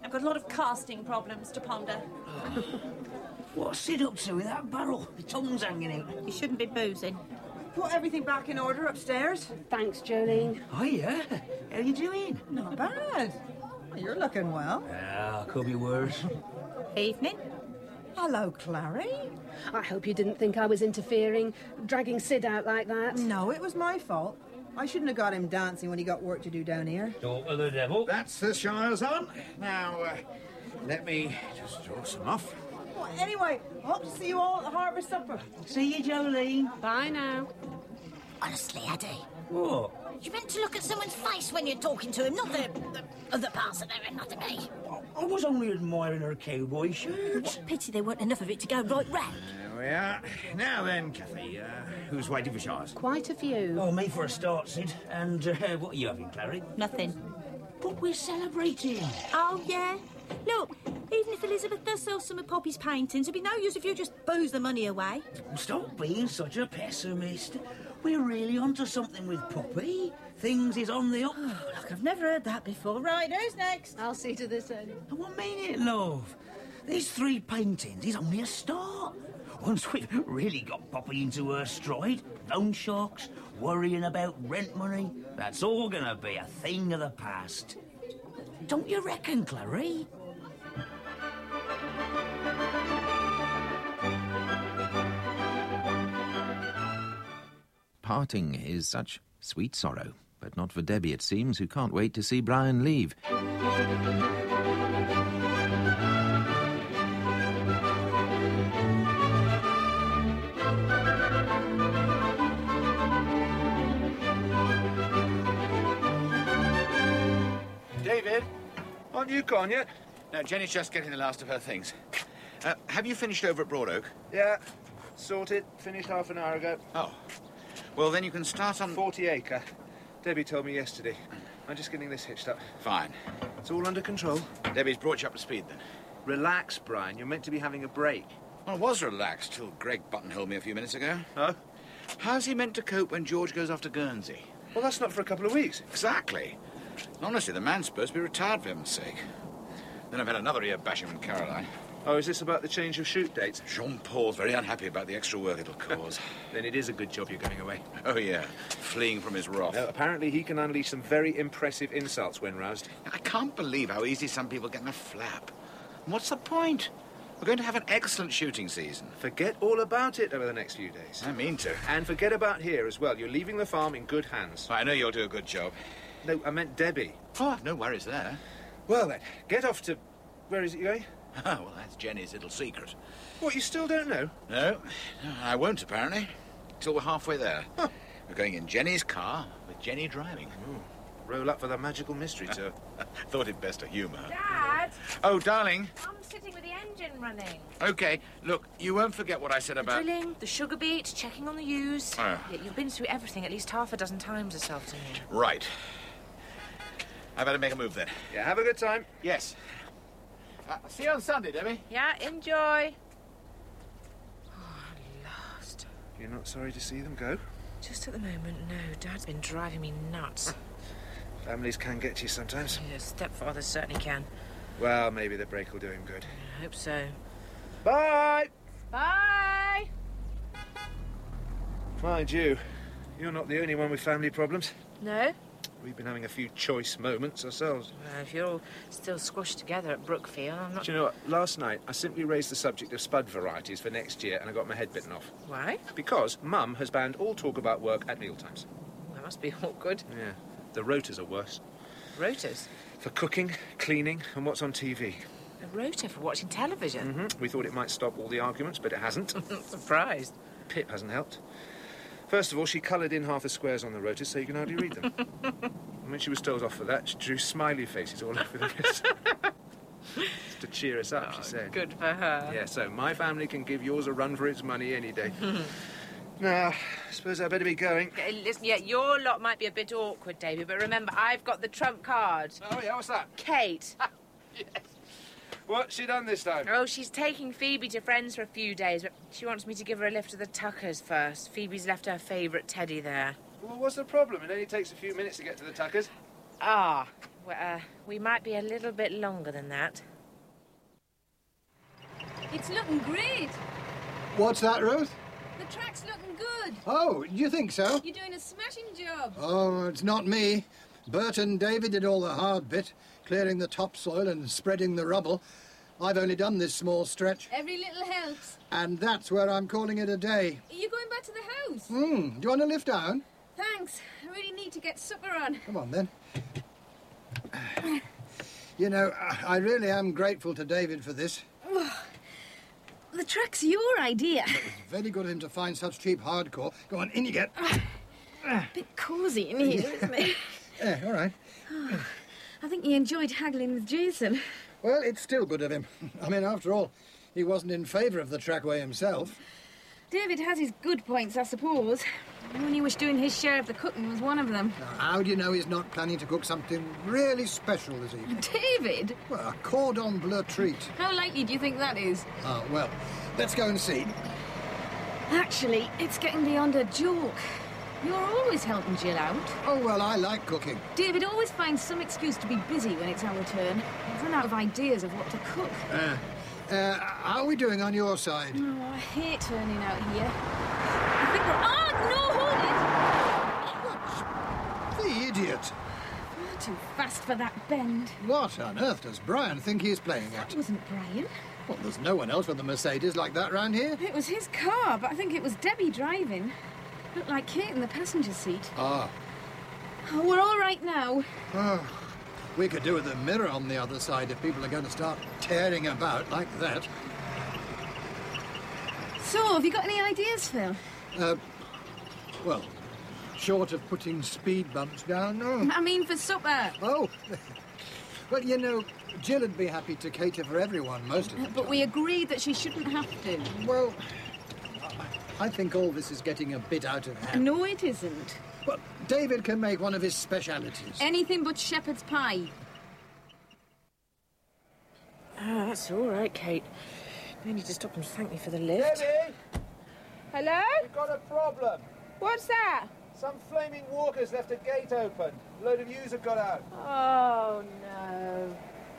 I've got a lot of casting problems to ponder. What's Sid up to with that barrel? The tongue's hanging out. You shouldn't be boozing. Put everything back in order upstairs. Thanks, Jolene. Hiya. How you doing? Not bad. You're looking well. Ah, could be worse. Evening. Hello, Clary. I hope you didn't think I was interfering, dragging Sid out like that. No, it was my fault. I shouldn't have got him dancing when he got work to do down here. Talk of the devil. That's the Shire's on. Now, let me just draw some off. Well, anyway, hope to see you all at the harvest supper. See you, Jolene. Bye now. Honestly, Eddie. What? You meant to look at someone's face when you're talking to him, not the other parts of them, not me. I was only admiring her cowboy shirt. Pity there weren't enough of it to go right round. There we are. Now then, Kathy, who's waiting for Shires? Quite a few. Oh, me for a start, Sid. And what are you having, Clary? Nothing. But we're celebrating. Oh, yeah? Look, even if Elizabeth does sell some of Poppy's paintings, it'd be no use if you just booze the money away. Stop being such a pessimist. We're really onto something with Poppy. Things is on the up. Oh, look, I've never heard that before. Right, who's next? I'll see to this end. What mean it, love? These 3 paintings is only a start. Once we've really got Poppy into her stride, loan sharks, worrying about rent money, that's all gonna be a thing of the past. Don't you reckon, Clary? Parting is such sweet sorrow, but not for Debbie, it seems, who can't wait to see Brian leave. David, aren't you gone yet? No, Jenny's just getting the last of her things. Have you finished over at Broad Oak? Yeah, sorted. Finished half an hour ago. Oh. Well, then you can start on... 40 acre. Debbie told me yesterday. I'm just getting this hitched up. Fine. It's all under control. Debbie's brought you up to speed, then? Relax, Brian. You're meant to be having a break. Well, I was relaxed till Greg buttonholed me a few minutes ago. Oh? How's he meant to cope when George goes off to Guernsey? Well, that's not for a couple of weeks. Exactly. Honestly, the man's supposed to be retired, for heaven's sake. Then I've had another ear bashing from Caroline. Oh, is this about the change of shoot dates? Jean-Paul's very unhappy about the extra work it'll cause. Then it is a good job you're going away. Oh, yeah. Fleeing from his wrath. No, apparently he can unleash some very impressive insults when roused. I can't believe how easy some people get in a flap. And what's the point? We're going to have an excellent shooting season. Forget all about it over the next few days. I mean to. And forget about here as well. You're leaving the farm in good hands. I know you'll do a good job. No, I meant Debbie. Oh, I've no worries there. Well, then, get off to... Where is it you're going? Oh, well, that's Jenny's little secret. What, you still don't know? No, I won't, apparently. Till we're halfway there. Huh. We're going in Jenny's car, with Jenny driving. Ooh. Roll up for the magical mystery tour. Thought it best to humour her. Dad! Oh, darling. I'm sitting with the engine running. OK, look, you won't forget what I said about... Drilling, the sugar beet, checking on the ewes. Oh. Yeah, you've been through everything at least half a dozen times this afternoon. Right. I better make a move, then. Yeah, have a good time. Yes. See you on Sunday, Debbie. Yeah, enjoy. Oh, last. You're not sorry to see them go? Just at the moment, no. Dad's been driving me nuts. Families can get you sometimes. Yeah, stepfather certainly can. Well, maybe the break will do him good. I hope so. Bye! Bye! Mind you, you're not the only one with family problems. No? We've been having a few choice moments ourselves. Well, if you're all still squashed together at Brookfield, I'm not... Do you know what? Last night, I simply raised the subject of spud varieties for next year and I got my head bitten off. Why? Because Mum has banned all talk about work at mealtimes. That must be awkward. Yeah. The rotas are worse. Rotas? For cooking, cleaning and what's on TV. A rota for watching television? Mm-hmm. We thought it might stop all the arguments, but it hasn't. Surprised. Pip hasn't helped. First of all, she coloured in half the squares on the rotas so you can hardly read them. And when she was told off for that, she drew smiley faces all over the rest. Just to cheer us up, she said. Good for her. Yeah, so my family can give yours a run for its money any day. Now, I suppose I better be going. Listen, yeah, your lot might be a bit awkward, David, but remember, I've got the trump card. Oh, yeah, what's that? Kate. Yes. What's she done this time? Oh, she's taking Phoebe to friends for a few days, but she wants me to give her a lift to the Tuckers first. Phoebe's left her favourite teddy there. Well, what's the problem? It only takes a few minutes to get to the Tuckers. Ah, Well, we might be a little bit longer than that. It's looking great. What's that, Ruth? The track's looking good. Oh, do you think so? You're doing a smashing job. Oh, it's not me. Bert and David did all the hard bit, clearing the topsoil and spreading the rubble. I've only done this small stretch. Every little helps. And that's where I'm calling it a day. Are you going back to the house? Do you want to lift down? Thanks. I really need to get supper on. Come on, then. You know, I really am grateful to David for this. The track's your idea. It was very good of him to find such cheap hardcore. Go on, in you get. Bit cosy in here, isn't it? Yeah, all right. I think he enjoyed haggling with Jason. Well, it's still good of him. I mean, after all, he wasn't in favour of the trackway himself. David has his good points, I suppose. I only wish doing his share of the cooking was one of them. Now, how do you know he's not planning to cook something really special this evening? David? Well, a cordon bleu treat. How likely do you think that is? Oh, well, let's go and see. Actually, it's getting beyond a joke. You're always helping Jill out. Oh, well, I like cooking. David always finds some excuse to be busy when it's our turn. I've run out of ideas of what to cook. How are we doing on your side? Oh, I hate turning out here. I think we're... Oh, no, hold it! The idiot. Far too fast for that bend. What on earth does Brian think he's playing at? That wasn't Brian. Well, there's no one else with a Mercedes like that round here. It was his car, but I think it was Debbie driving. Looked like Kate in the passenger seat. Ah. Oh, we're all right now. Oh, we could do with a mirror on the other side if people are going to start tearing about like that. So, have you got any ideas, Phil? Well, short of putting speed bumps down, no. I mean for supper. Oh. Well, you know, Jill would be happy to cater for everyone most of the time. But we agreed that she shouldn't have to. Well, I think all this is getting a bit out of hand. No, it isn't. Well, David can make one of his specialities. Anything but shepherd's pie. Oh, that's all right, Kate. You need to stop and thank me for the lift. Debbie! Hello? We've got a problem. What's that? Some flaming walkers left a gate open. A load of yous have got out. Oh, no.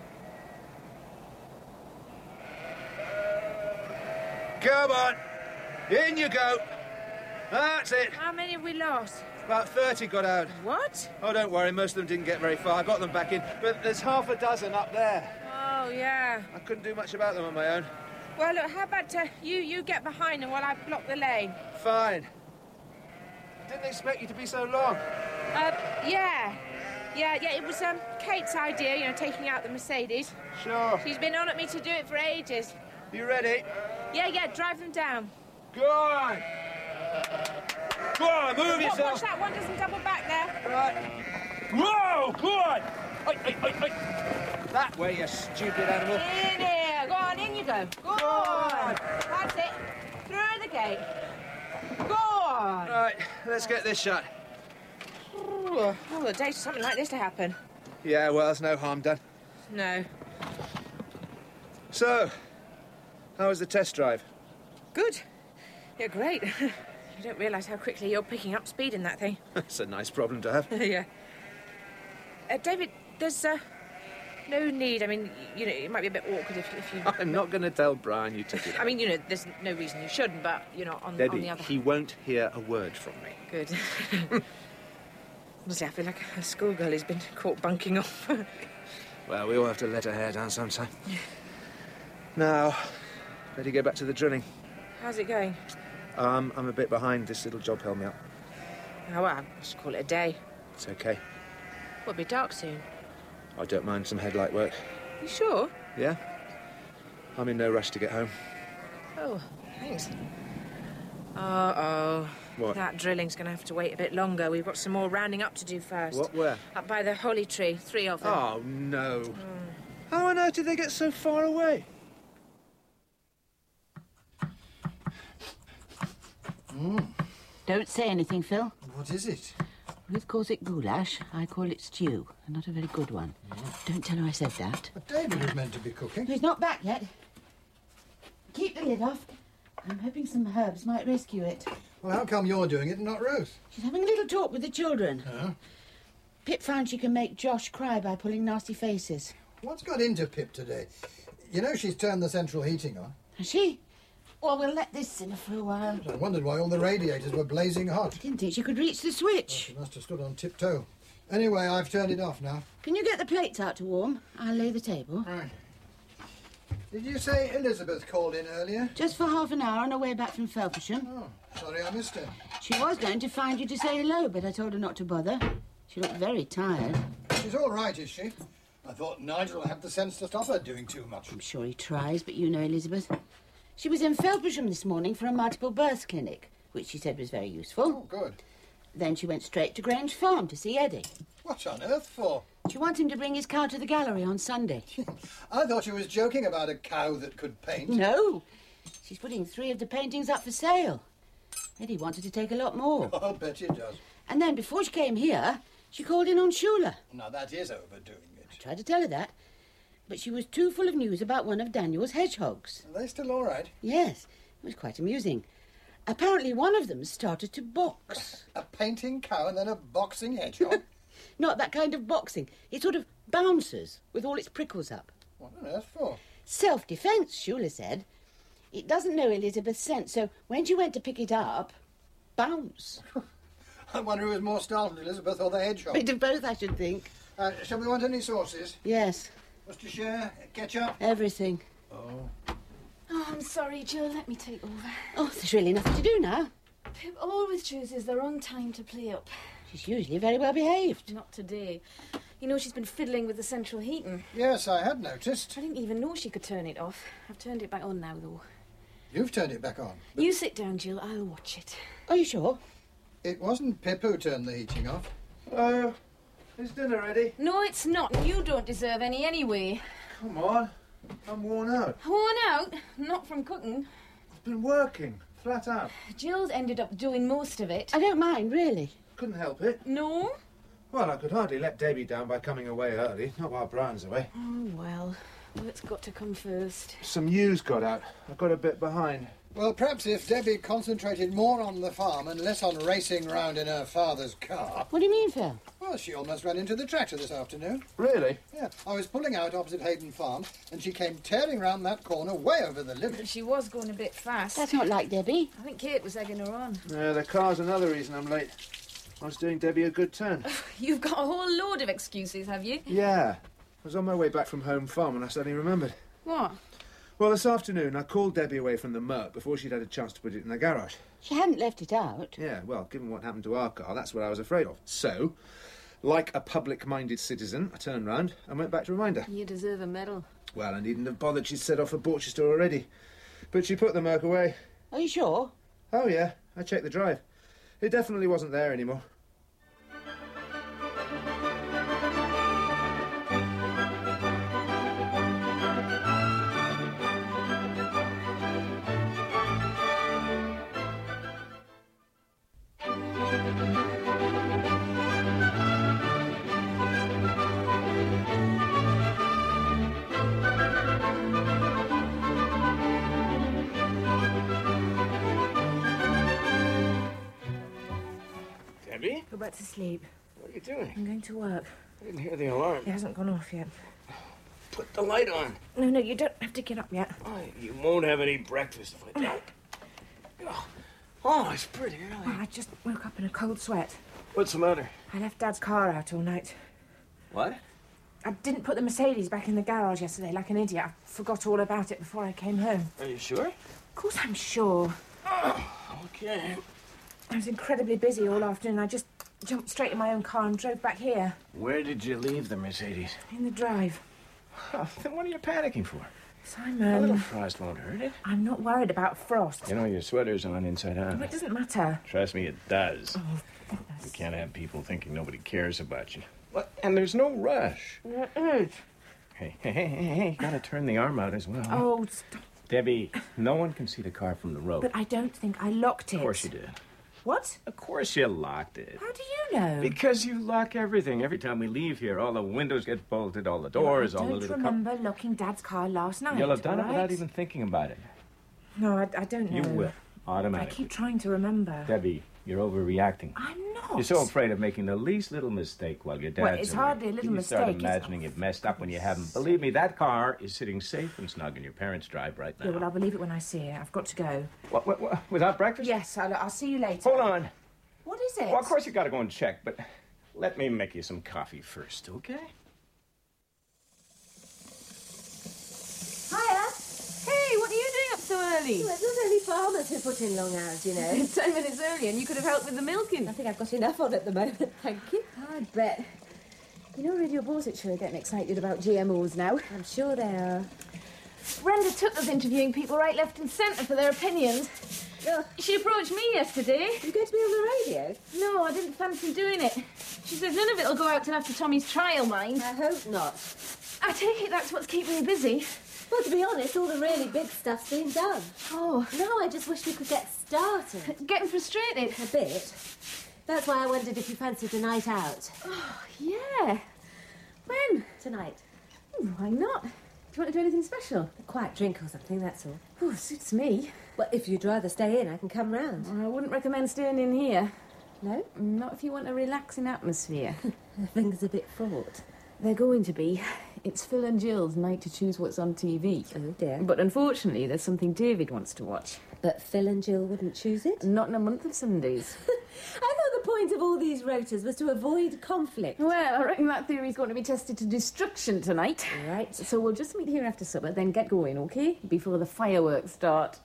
Come on. In you go. That's it. How many have we lost? About 30 got out. What? Oh, don't worry. Most of them didn't get very far. I got them back in. But there's half a dozen up there. Oh, yeah. I couldn't do much about them on my own. Well, look, how about you get behind them while I block the lane? Fine. Didn't expect you to be so long. Yeah. It was Kate's idea, you know, taking out the Mercedes. Sure. She's been on at me to do it for ages. You ready? Yeah, drive them down. Go on! Go on, move yourself! Watch that one doesn't double back there. Right. Whoa, go on! That way, you stupid animal. In here. Go on, in you go. Go on. That's it. Through the gate. Go on. Right, let's get this shut. Oh, the days for something like this to happen. Yeah, well, there's no harm done. No. So, how was the test drive? Good. You're great. You don't realise how quickly you're picking up speed in that thing. That's a nice problem to have. Yeah. David, there's no need. I mean, you know, it might be a bit awkward if you... I'm not going to tell Brian you took it. I mean, you know, there's no reason you shouldn't, but, you know, on Debbie, the other... he won't hear a word from me. Good. Honestly, I feel like a schoolgirl who's been caught bunking off. Well, we all have to let our hair down sometime. Now, better get back to the drilling. How's it going? I'm a bit behind. This little job held me up. Oh, well, I should call it a day. It's okay. Will it be dark soon? I don't mind some headlight work. You sure? Yeah? I'm in no rush to get home. Oh, thanks. Uh-oh. What? That drilling's going to have to wait a bit longer. We've got some more rounding up to do first. What? Where? Up by the holly tree. 3 of them. Oh, no. How on earth did they get so far away? Don't say anything, Phil. What is it? Ruth calls it goulash. I call it stew, and not a very good one. Don't tell her I said that. But David was meant to be cooking. He's not back yet. Keep the lid off. I'm hoping some herbs might rescue it. Well, how come you're doing it and not Ruth? She's having a little talk with the children. Huh? Pip found she can make Josh cry by pulling nasty faces. What's got into Pip today? You know she's turned the central heating on. Has she? Well, we'll let this simmer for a while. I wondered why all the radiators were blazing hot. I didn't think she could reach the switch. She must have stood on tiptoe. Anyway, I've turned it off now. Can you get the plates out to warm? I'll lay the table. Right. Did you say Elizabeth called in earlier? Just for half an hour on her way back from Felpersham. Oh, sorry I missed her. She was going to find you to say hello, but I told her not to bother. She looked very tired. She's all right, is she? I thought Nigel had the sense to stop her doing too much. I'm sure he tries, but you know Elizabeth. She was in Felpersham this morning for a multiple birth clinic, which she said was very useful. Oh, good. Then she went straight to Grange Farm to see Eddie. What on earth for? She wants him to bring his cow to the gallery on Sunday. I thought you was joking about a cow that could paint. No. She's putting 3 of the paintings up for sale. Eddie wanted to take a lot more. I'll bet she does. And then before she came here, she called in on Shula. Now, that is overdoing it. I tried to tell her that, but she was too full of news about one of Daniel's hedgehogs. Are they still all right? Yes. It was quite amusing. Apparently one of them started to box. A painting cow and then a boxing hedgehog? Not that kind of boxing. It sort of bounces with all its prickles up. What on earth for? Self-defence, Shula said. It doesn't know Elizabeth's scent, so when she went to pick it up, bounce. I wonder who was more startled, Elizabeth or the hedgehog. Bit of both, I should think. Shall we want any sauces? Yes. Worcestershire, ketchup? Everything. Oh. Oh, I'm sorry, Jill. Let me take over. Oh, there's really nothing to do now. Pip always chooses the wrong time to play up. She's usually very well behaved. Not today. You know, she's been fiddling with the central heating. Yes, I had noticed. I didn't even know she could turn it off. I've turned it back on now, though. You've turned it back on? You sit down, Jill. I'll watch it. Are you sure? It wasn't Pip who turned the heating off. Is dinner ready? No, it's not. You don't deserve any anyway. Come on. I'm worn out. Worn out? Not from cooking. I've been working, flat out. Jill's ended up doing most of it. I don't mind, really. Couldn't help it. No? Well, I could hardly let Debbie down by coming away early, not while Brian's away. Oh, well. Work's got to come first. Some news got out. I got a bit behind. Well, perhaps if Debbie concentrated more on the farm and less on racing round in her father's car... What do you mean, Phil? Well, she almost ran into the tractor this afternoon. Really? Yeah. I was pulling out opposite Hayden Farm, and she came tearing round that corner way over the limit. She was going a bit fast. That's not like Debbie. I think Kate was egging her on. Yeah, the car's another reason I'm late. I was doing Debbie a good turn. You've got a whole load of excuses, have you? Yeah. I was on my way back from home farm and I suddenly remembered. What? Well, this afternoon I called Debbie away from the Merc before she'd had a chance to put it in the garage. She hadn't left it out. Yeah, well, given what happened to our car, that's what I was afraid of. So, like a public-minded citizen, I turned round and went back to remind her. You deserve a medal. Well, I needn't have bothered. She'd set off for Borchester already. But she put the Merc away. Are you sure? Oh, yeah. I checked the drive. It definitely wasn't there anymore. Debbie? Go back to sleep. What are you doing? I'm going to work. I didn't hear the alarm. It hasn't gone off yet. Put the light on. No, you don't have to get up yet. Oh, you won't have any breakfast if I don't. Oh, it's pretty early. Well, I just woke up in a cold sweat. What's the matter? I left Dad's car out all night. What? I didn't put the Mercedes back in the garage yesterday like an idiot. I forgot all about it before I came home. Are you sure? Of course I'm sure. Oh, okay. I was incredibly busy all afternoon. I just jumped straight in my own car and drove back here. Where did you leave the Mercedes? In the drive. Oh, then what are you panicking for? A Simon. little frost won't hurt it. I'm not worried about frost. You know, your sweater's on inside out. Oh, it doesn't matter. Trust me, it does. Oh, You can't have people thinking nobody cares about you. What? And there's no rush. there is. Hey, gotta turn the arm out as well. Oh, stop. Debbie, no one can see the car from the road. But I don't think I locked it. Of course you did. What? Of course you locked it. How do you know? Because you lock everything. Every time we leave here, all the windows get bolted, all the doors, all the I little... don't remember locking Dad's car last night. You'll have done it all without right? even thinking about it. No, I don't know. You will, I automatically. keep trying to remember. Debbie, you're overreacting. I'm not. You're so afraid of making the least little mistake while your dad's Well, it's away. hardly a little You start mistake, is it? imagining it messed up when you haven't. Believe me, that car is sitting safe and snug in your parents' drive right now. Yeah, well, I'll believe it when I see it. I've got to go. What, without breakfast? Yes, I'll see you later. Hold on. What is it? Well, of course you got to go and check, but let me make you some coffee first, okay? Hiya. Hey, what are you doing up so early? Well, it's not only farmers who put in long hours, you know. It's 10 minutes early and you could have helped with the milking. I think I've got enough on at the moment, thank you. I bet. You know, Radio Borsetshire are getting excited about GMOs now. I'm sure they are. Brenda Tucker's interviewing people right, left and centre for their opinions. She approached me yesterday. You going to be on the radio? No, I didn't fancy doing it. She says none of it'll go out till after Tommy's trial, mind. I hope not. I take it that's what's keeping me busy. Well, to be honest, all the really big stuff's been done. Oh. Now I just wish we could get started. Getting frustrated? A bit. That's why I wondered if you fancied a night out. Oh, yeah. When? Tonight. Why not? Do you want to do anything special? A quiet drink or something, that's all. Oh, suits me. Well, if you'd rather stay in, I can come round. I wouldn't recommend staying in here. No? Not if you want a relaxing atmosphere. Things a bit fraught. They're going to be. It's Phil and Jill's night to choose what's on TV. Oh, dear. But unfortunately, there's something David wants to watch. But Phil and Jill wouldn't choose it? Not in a month of Sundays. I thought the point of all these rotas was to avoid conflict. Well, I reckon that theory's going to be tested to destruction tonight. Right. So we'll just meet here after supper, then get going, OK? Before the fireworks start.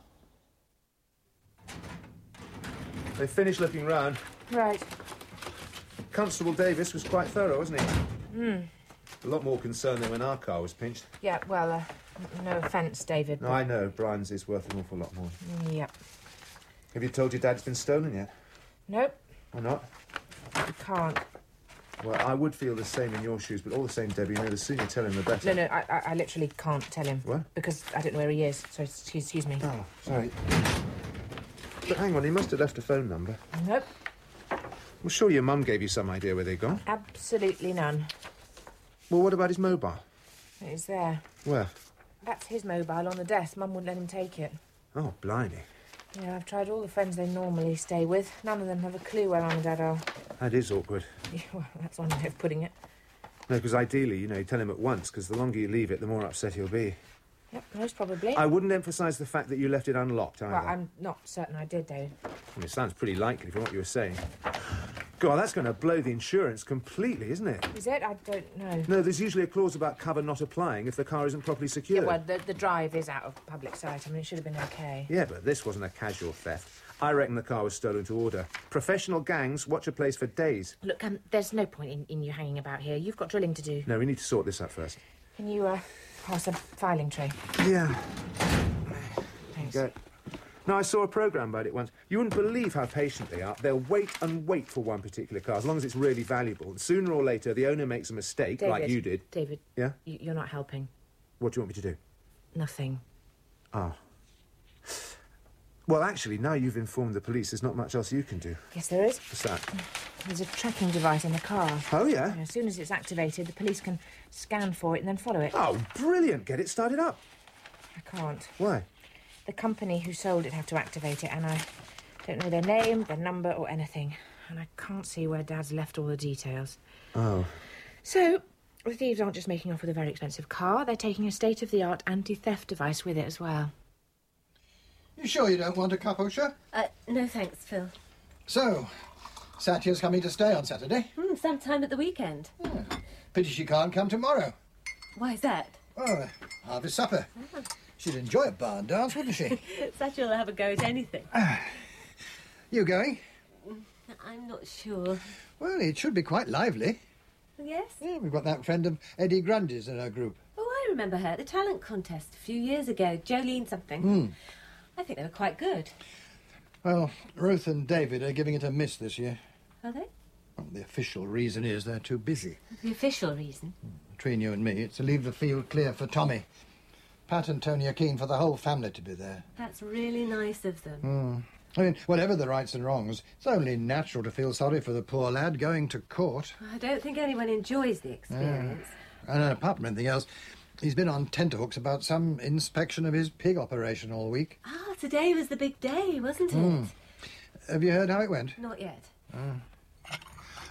They finished looking round. Right. Constable Davis was quite thorough, wasn't he? Hmm. A lot more concerned than when our car was pinched. Yeah, well, no offence, David. No, I know. Brian's is worth an awful lot more. Yep. Have you told your dad it's been stolen yet? Nope. Why not? You can't. Well, I would feel the same in your shoes, but all the same, Debbie, the sooner you tell him, the better. No, I literally can't tell him. What? Because I don't know where he is, so excuse me. Oh, sorry. But hang on, he must have left a phone number. Nope. Well, sure your mum gave you some idea where they'd gone. Absolutely none. Well, what about his mobile? It's there. Where? That's his mobile on the desk. Mum wouldn't let him take it. Oh, blimey. Yeah, I've tried all the friends they normally stay with. None of them have a clue where Mum and Dad are. That is awkward. Yeah, well, that's one way of putting it. No, because ideally, you tell him at once, because the longer you leave it, the more upset he'll be. Yep, most probably. I wouldn't emphasise the fact that you left it unlocked either. Well, I'm not certain I did, David. It sounds pretty likely from what you were saying. God, that's going to blow the insurance completely, isn't it? Is it? I don't know. No, there's usually a clause about cover not applying if the car isn't properly secured. Yeah, well, the drive is out of public sight. I mean, it should have been okay. Yeah, but this wasn't a casual theft. I reckon the car was stolen to order. Professional gangs watch a place for days. Look, there's no point in you hanging about here. You've got drilling to do. No, we need to sort this out first. Can you, pass a filing tray? Yeah. Thanks. Go. No, I saw a programme about it once. You wouldn't believe how patient they are. They'll wait and wait for one particular car, as long as it's really valuable. And sooner or later, the owner makes a mistake, David, like you did. David. Yeah? You're not helping. What do you want me to do? Nothing. Oh. Well, actually, now you've informed the police, there's not much else you can do. Yes, there is. What's that? There's a tracking device in the car. Oh, yeah? As soon as it's activated, the police can scan for it and then follow it. Oh, brilliant. Get it started up. I can't. Why? The company who sold it have to activate it, and I don't know their name, their number, or anything. And I can't see where Dad's left all the details. Oh. So, the thieves aren't just making off with a very expensive car, they're taking a state-of-the-art anti-theft device with it as well. You sure you don't want a cup, Osha? No thanks, Phil. So, Satya's coming to stay on Saturday? Sometime at the weekend. Yeah. Pity she can't come tomorrow. Why's that? Oh, harvest supper. She'd enjoy a barn dance, wouldn't she? Satya will have a go at anything. You going? I'm not sure. Well, it should be quite lively. Yes? Yeah, we've got that friend of Eddie Grundy's in our group. Oh, I remember her at the talent contest a few years ago. Jolene something. I think they were quite good. Well, Ruth and David are giving it a miss this year. Are they? Well, the official reason is they're too busy. The official reason? Between you and me, it's to leave the field clear for Tommy. Pat and Tony are keen for the whole family to be there. That's really nice of them. I mean, whatever the rights and wrongs, it's only natural to feel sorry for the poor lad going to court. I don't think anyone enjoys the experience. And apart from anything else, he's been on tenterhooks about some inspection of his pig operation all week. Ah, today was the big day, wasn't it? Have you heard how it went? Not yet.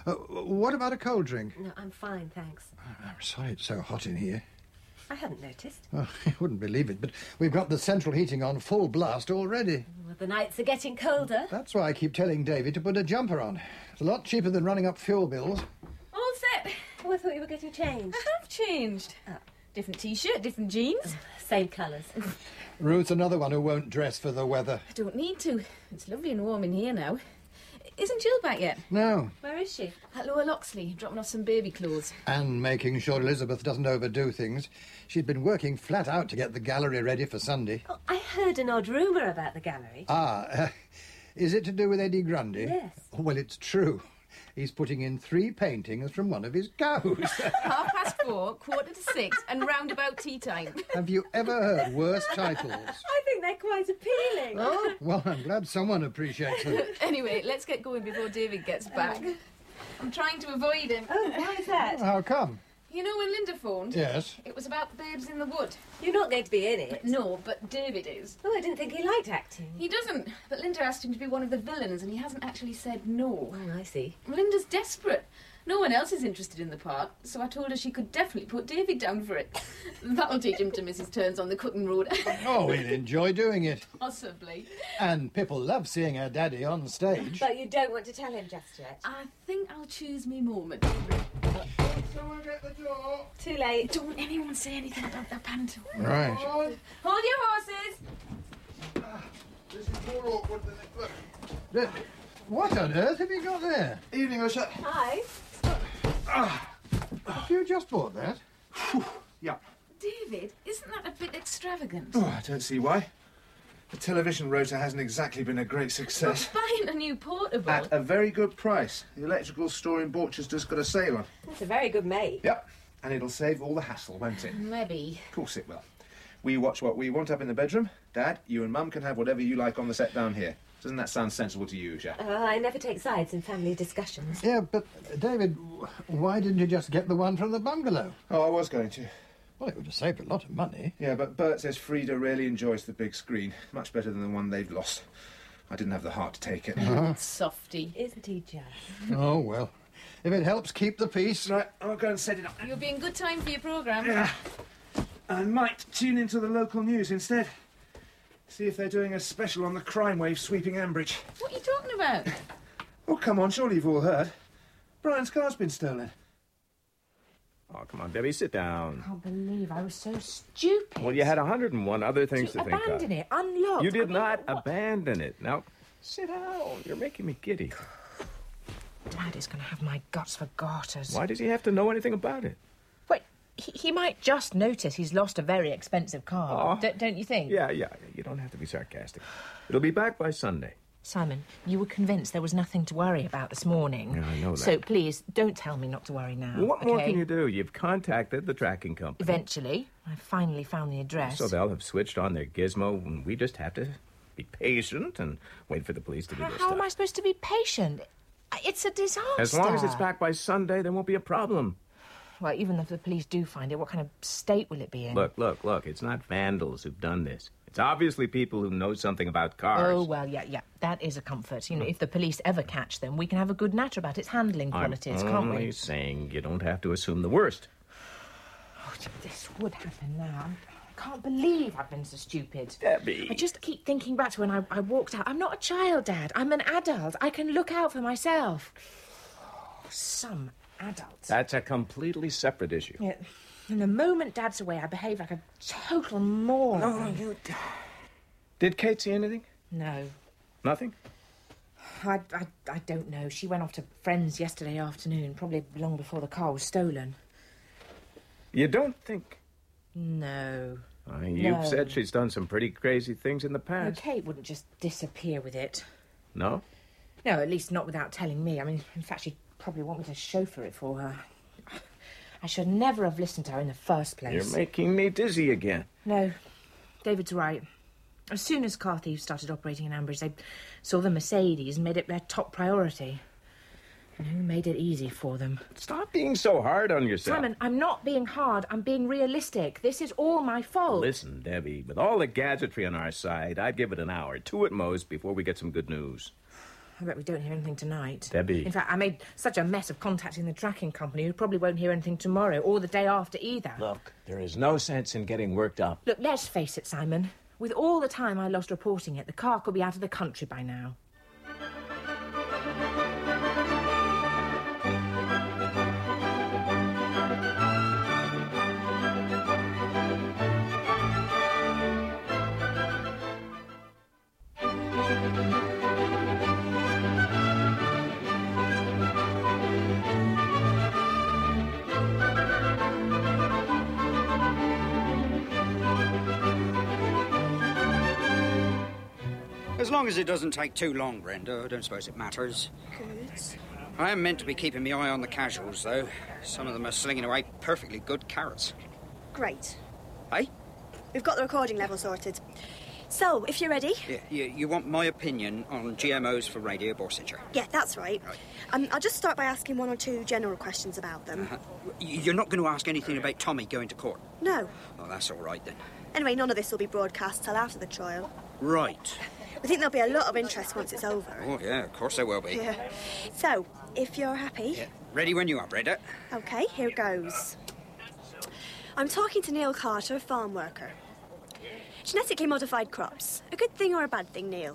What about a cold drink? No, I'm fine, thanks. I'm sorry it's so hot in here. I hadn't noticed. Oh, you wouldn't believe it, but we've got the central heating on full blast already. Well, the nights are getting colder. That's why I keep telling David to put a jumper on. It's a lot cheaper than running up fuel bills. All set. Oh, I thought you were getting changed. I have changed. Different T-shirt, different jeans. Same colours. Ruth's another one who won't dress for the weather. I don't need to. It's lovely and warm in here now. Isn't Jill back yet? No. Where is she? At Lower Loxley, dropping off some baby clothes. And making sure Elizabeth doesn't overdo things. She's been working flat out to get the gallery ready for Sunday. Oh, I heard an odd rumour about the gallery. Is it to do with Eddie Grundy? Yes. Well, it's true. He's putting in 3 paintings from one of his cows. 4:30, 5:45, and roundabout tea time. Have you ever heard worse titles? I think they're quite appealing. Oh, well, I'm glad someone appreciates them. Anyway, let's get going before David gets back. I'm trying to avoid him. Oh, why is that? How come? You know when Linda phoned? Yes. It was about the Babes in the Wood. You're not going to be in it. No, but David is. Oh, I didn't think he liked acting. He doesn't, but Linda asked him to be one of the villains and he hasn't actually said no. Oh, I see. Linda's desperate. No one else is interested in the part, so I told her she could definitely put David down for it. That'll teach him to miss his turns on the cutting road. Oh, he'll enjoy doing it. Possibly. And Pip'll love seeing her daddy on stage. But you don't want to tell him just yet. I think I'll choose me moment. Someone get the door. Too late. Don't anyone say anything about that panto. Right. Hold your horses. This is more awkward than it looks. What on earth have you got there? Evening, Usher. Hi. Have you just bought that? Yeah. David, isn't that a bit extravagant? Oh, I don't see why. The television rota hasn't exactly been a great success. Buying a new portable. At a very good price. The electrical store in Borchester's got a sale on. That's a very good make. Yep. And it'll save all the hassle, won't it? Maybe. Of course it will. We watch what we want up in the bedroom. Dad, you and Mum can have whatever you like on the set down here. Doesn't that sound sensible to you, Jack? I never take sides in family discussions. Yeah, but, David, why didn't you just get the one from the bungalow? Oh, I was going to. Well, it would have saved a lot of money. Yeah, but Bert says Frida really enjoys the big screen. Much better than the one they've lost. I didn't have the heart to take it. Softy. Isn't he just? Oh, well. If it helps keep the peace... Right, I'll go and set it up. You'll be in good time for your programme. Yeah. I might tune into the local news instead. See if they're doing a special on the crime wave sweeping Ambridge. What are you talking about? Oh, come on, surely you've all heard. Brian's car's been stolen. Oh, come on, Debbie, sit down. I can't believe I was so stupid. Well, you had 101 other things to think of. Abandon it, unlocked. You did not abandon it. Now, sit down. You're making me giddy. Dad is going to have my guts for garters. Why does he have to know anything about it? Wait, he might just notice he's lost a very expensive car. Don't you think? Yeah. You don't have to be sarcastic. It'll be back by Sunday. Simon, you were convinced there was nothing to worry about this morning. Yeah, I know that. So please, don't tell me not to worry now. Well, what more okay? can you do? You've contacted the tracking company. Eventually. I finally found the address. So they'll have switched on their gizmo, and we just have to be patient and wait for the police to do their How stuff. am I supposed to be patient? It's a disaster. As long as it's back by Sunday, there won't be a problem. Well, even if the police do find it, what kind of state will it be in? Look. It's not vandals who've done this. It's obviously people who know something about cars. Oh, well, yeah. That is a comfort. You know, if the police ever catch them, we can have a good natter about its handling qualities, I'm can't we? only saying you don't have to assume the worst. Oh, this would happen now. I can't believe I've been so stupid. Debbie. I just keep thinking back to when I walked out. I'm not a child, Dad. I'm an adult. I can look out for myself. Oh, some adults. That's a completely separate issue. Yeah. And the moment Dad's away, I behave like a total moron. No, you... Did Kate see anything? No. Nothing? I don't know. She went off to friends yesterday afternoon, probably long before the car was stolen. You don't think... No. You've said she's done some pretty crazy things in the No, past. Kate wouldn't just disappear with it. No? No, at least not without telling me. I mean, in fact, she'd probably want me to chauffeur it for her. I should never have listened to her in the first place. You're making me dizzy again. No, David's right. As soon as car thieves started operating in Ambridge, they saw the Mercedes and made it their top priority. And who made it easy for them? Stop being so hard on yourself. Simon, I'm not being hard. I'm being realistic. This is all my fault. Listen, Debbie, with all the gadgetry on our side, I'd give it an hour, 2 at most, before we get some good news. I bet we don't hear anything tonight. Debbie. In fact, I made such a mess of contacting the tracking company, we probably won't hear anything tomorrow or the day after either. Look, there is no sense in getting worked up. Look, let's face it, Simon. With all the time I lost reporting it, the car could be out of the country by now. As long as it doesn't take too long, Brenda, I don't suppose it matters. Good. I am meant to be keeping my eye on the casuals, though. Some of them are slinging away perfectly good carrots. Great. Hey? We've got the recording level sorted. So, if you're ready... Yeah, you want my opinion on GMOs for Radio Borsinger? Yeah, that's right. I'll just start by asking one or two general questions about them. You're not going to ask anything about Tommy going to court? No. Oh, that's all right, then. Anyway, none of this will be broadcast till after the trial. Right. We think there'll be a lot of interest once it's over. Oh, yeah, of course there will be. Yeah. So, if you're happy... Yeah. Ready when you are, Brenda. OK, here goes. I'm talking to Neil Carter, farm worker. Genetically modified crops. A good thing or a bad thing, Neil?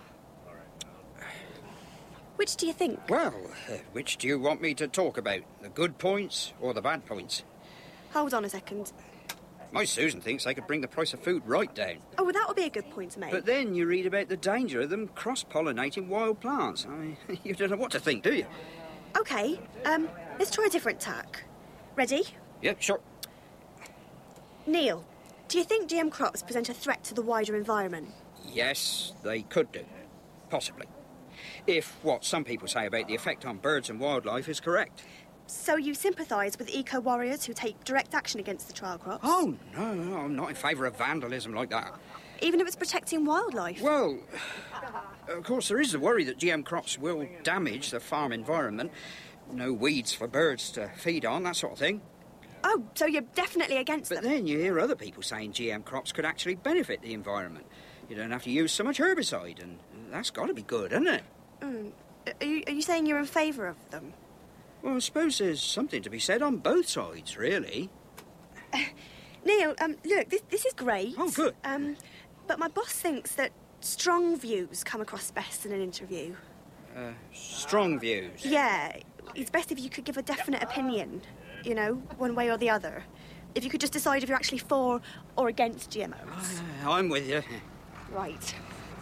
Which do you think? Well, which do you want me to talk about? The good points or the bad points? Hold on a second. My Susan thinks they could bring the price of food right down. Oh, well, that would be a good point to make. But then you read about the danger of them cross-pollinating wild plants. I mean, you don't know what to think, do you? OK, let's try a different tack. Ready? Yep, sure. Neil, do you think GM crops present a threat to the wider environment? Yes, they could do. Possibly. If what some people say about the effect on birds and wildlife is correct. So you sympathise with eco-warriors who take direct action against the trial crops? Oh, no, I'm not in favour of vandalism like that. Even if it's protecting wildlife? Well, of course, there is the worry that GM crops will damage the farm environment. No weeds for birds to feed on, that sort of thing. Oh, so you're definitely against them? But then you hear other people saying GM crops could actually benefit the environment. You don't have to use so much herbicide, and that's got to be good, isn't it? Are you saying you're in favour of them? Well, I suppose there's something to be said on both sides, really. Neil, look, this is great. Oh, good. But my boss thinks that strong views come across best in an interview. Strong views? Yeah, it's best if you could give a definite opinion, you know, one way or the other. If you could just decide if you're actually for or against GMOs. I'm with you. Right.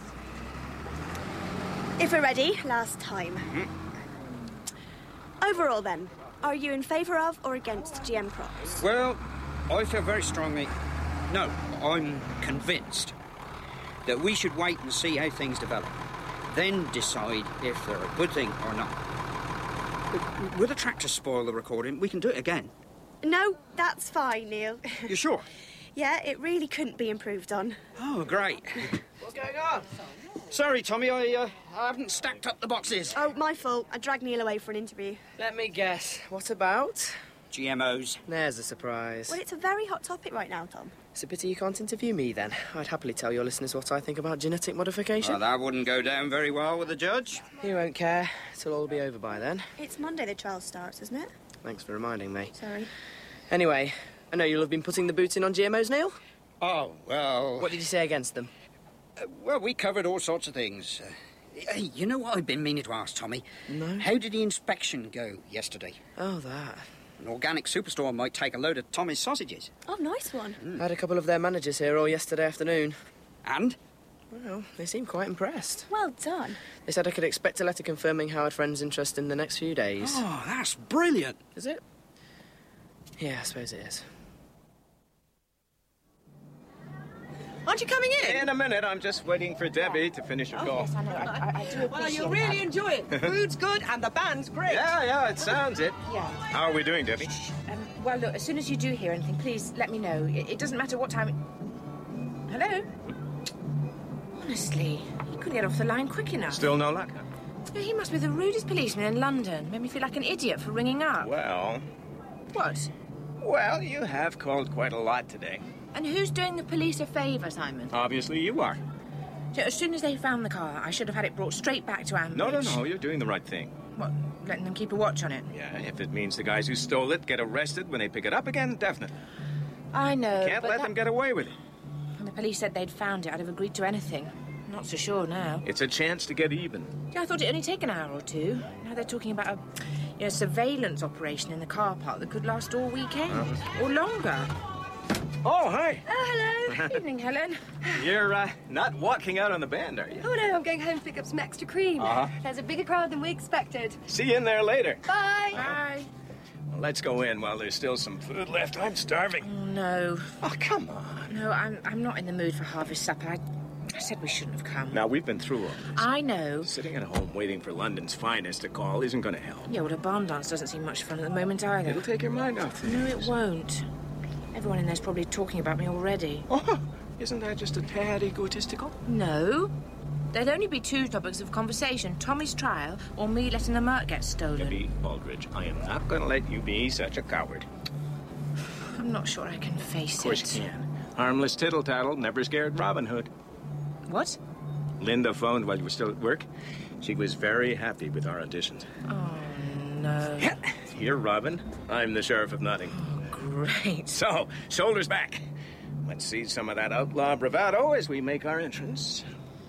If we're ready, last time. Overall, then, are you in favour of or against GM crops? Well, I feel very strongly... No, I'm convinced that we should wait and see how things develop. Then decide if they're a good thing or not. Will the tractor spoil the recording? We can do it again. No, that's fine, Neil. You sure? Yeah, it really couldn't be improved on. Oh, great. What's going on? Sorry, Tommy, I haven't stacked up the boxes. Oh, my fault. I dragged Neil away for an interview. Let me guess. What about? GMOs. There's a surprise. Well, it's a very hot topic right now, Tom. It's a pity you can't interview me, then. I'd happily tell your listeners what I think about genetic modification. Well, that wouldn't go down very well with the judge. He won't care. It'll all be over by then. It's Monday the trial starts, isn't it? Thanks for reminding me. Sorry. Anyway, I know you'll have been putting the boot in on GMOs, Neil? Oh, well... What did you say against them? Well, we covered all sorts of things. Hey, you know what I've been meaning to ask, Tommy? No? How did the inspection go yesterday? Oh, that. An organic superstore might take a load of Tommy's sausages. Oh, nice one. I had a couple of their managers here all yesterday afternoon. And? Well, they seemed quite impressed. Well done. They said I could expect a letter confirming Howard Friend's interest in the next few days. Oh, that's brilliant. Is it? Yeah, I suppose it is. Aren't you coming in? In a minute, I'm just waiting for Debbie to finish her call. Yes, I know. I do appreciate Well, you'll really enjoy it. The food's good and the band's great. Yeah, it sounds it. Yeah. How are we doing, Debbie? Well, look, as soon as you do hear anything, please let me know. It doesn't matter what time... Hello? Honestly, he couldn't get off the line quick enough. Still no luck? He must be the rudest policeman in London. Made me feel like an idiot for ringing up. Well... What? Well, you have called quite a lot today. And who's doing the police a favour, Simon? Obviously you are. So as soon as they found the car, I should have had it brought straight back to Ambridge. No, you're doing the right thing. What, letting them keep a watch on it? Yeah, if it means the guys who stole it get arrested when they pick it up again, definitely. I know, Can't let them get away with it. When the police said they'd found it, I'd have agreed to anything. Not so sure now. It's a chance to get even. Yeah, I thought it'd only take an hour or two. Now they're talking about a surveillance operation in the car park that could last all weekend. Or longer. Oh, hi. Oh, hello. Evening, Helen. You're not walking out on the band, are you? Oh, no, I'm going home to pick up some extra cream. Uh-huh. There's a bigger crowd than we expected. See you in there later. Bye. Bye. Well, let's go in while there's still some food left. I'm starving. Oh, no. Oh, come on. No, I'm not in the mood for harvest supper. I said we shouldn't have come. Now, we've been through all this. I know. Sitting at home waiting for London's finest to call isn't going to help. Yeah, well, a barn dance doesn't seem much fun at the moment either. It'll take your mind off things. No, it won't. Everyone in there's probably talking about me already. Oh, isn't that just a tad egotistical? No. There'd only be two topics of conversation. Tommy's trial or me letting the Merc get stolen. Debbie Aldridge, I am not going to let you be such a coward. I'm not sure I can face it. Of course you can. Harmless tittle-tattle, never scared Robin Hood. What? Linda phoned while you were still at work. She was very happy with our auditions. Oh, no. You're Robin. I'm the Sheriff of Nottingham. Oh, great. So, shoulders back. Let's see some of that outlaw bravado as we make our entrance.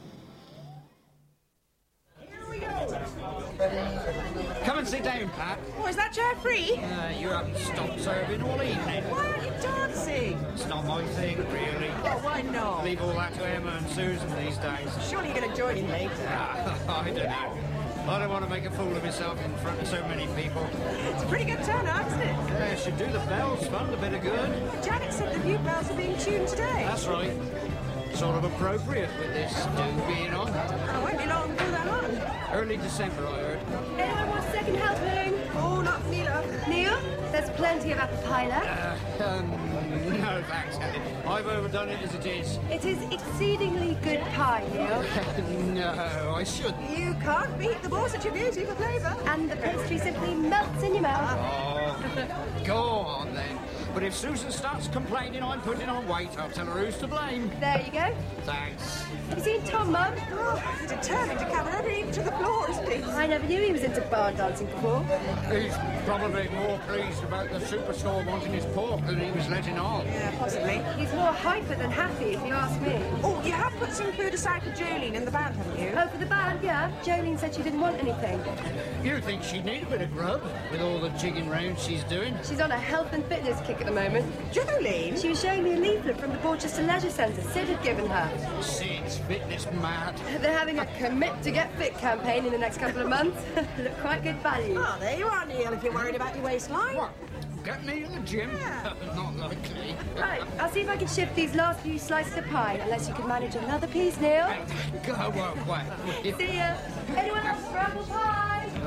Come and sit down, Pat. Oh, is that chair free? You haven't stopped serving all evening. Why are you dancing? It's not my thing, really. Oh, why not? Leave all that to Emma and Susan these days. Surely you're going to join in later. I don't know. I don't want to make a fool of myself in front of so many people. It's a pretty good turnout, isn't it? Yeah, should do the bells fund a bit of good. But Janet said the new bells are being tuned today. That's right. Sort of appropriate with this do being on. I won't be long before they're on. Early December, I heard. Anyone want a second helping? Oh, not me, love. Neil, there's plenty of apple pie left. No, thanks, Helen. I've overdone it as it is. It is exceedingly good pie, Neil. No, I shouldn't. You can't beat the Borsetshire beauty for flavour. And the pastry simply melts in your mouth. Oh, go on then. But if Susan starts complaining I'm putting on weight, I'll tell her who's to blame. There you go. Thanks. Have you seen Tom, Mum? Oh, he's determined to cover every inch of the floor, isn't he? I never knew he was into barn dancing before. He's probably more pleased about the superstore wanting his pork than he was letting on. Yeah, possibly. He's more hyper than happy, if you ask me. Oh, you have put some food aside for Jolene and the band, haven't you? Oh, for the band, yeah. Jolene said she didn't want anything. You think she'd need a bit of grub with all the jigging round she's doing? She's on a health and fitness kick at the moment. Jolene? She was showing me a leaflet from the Borchester Leisure Centre Sid had given her. Sid's fitness mad. They're having a Commit to Get Fit campaign in the next couple of months. Look quite good value. Oh, there you are, Neil, if you're worried about your waistline. What? Get me in the gym? Yeah. Not likely. Right, I'll see if I can shift these last few slices of pie, unless you can manage another piece, Neil. Go away. See ya. Anyone else for apple pie?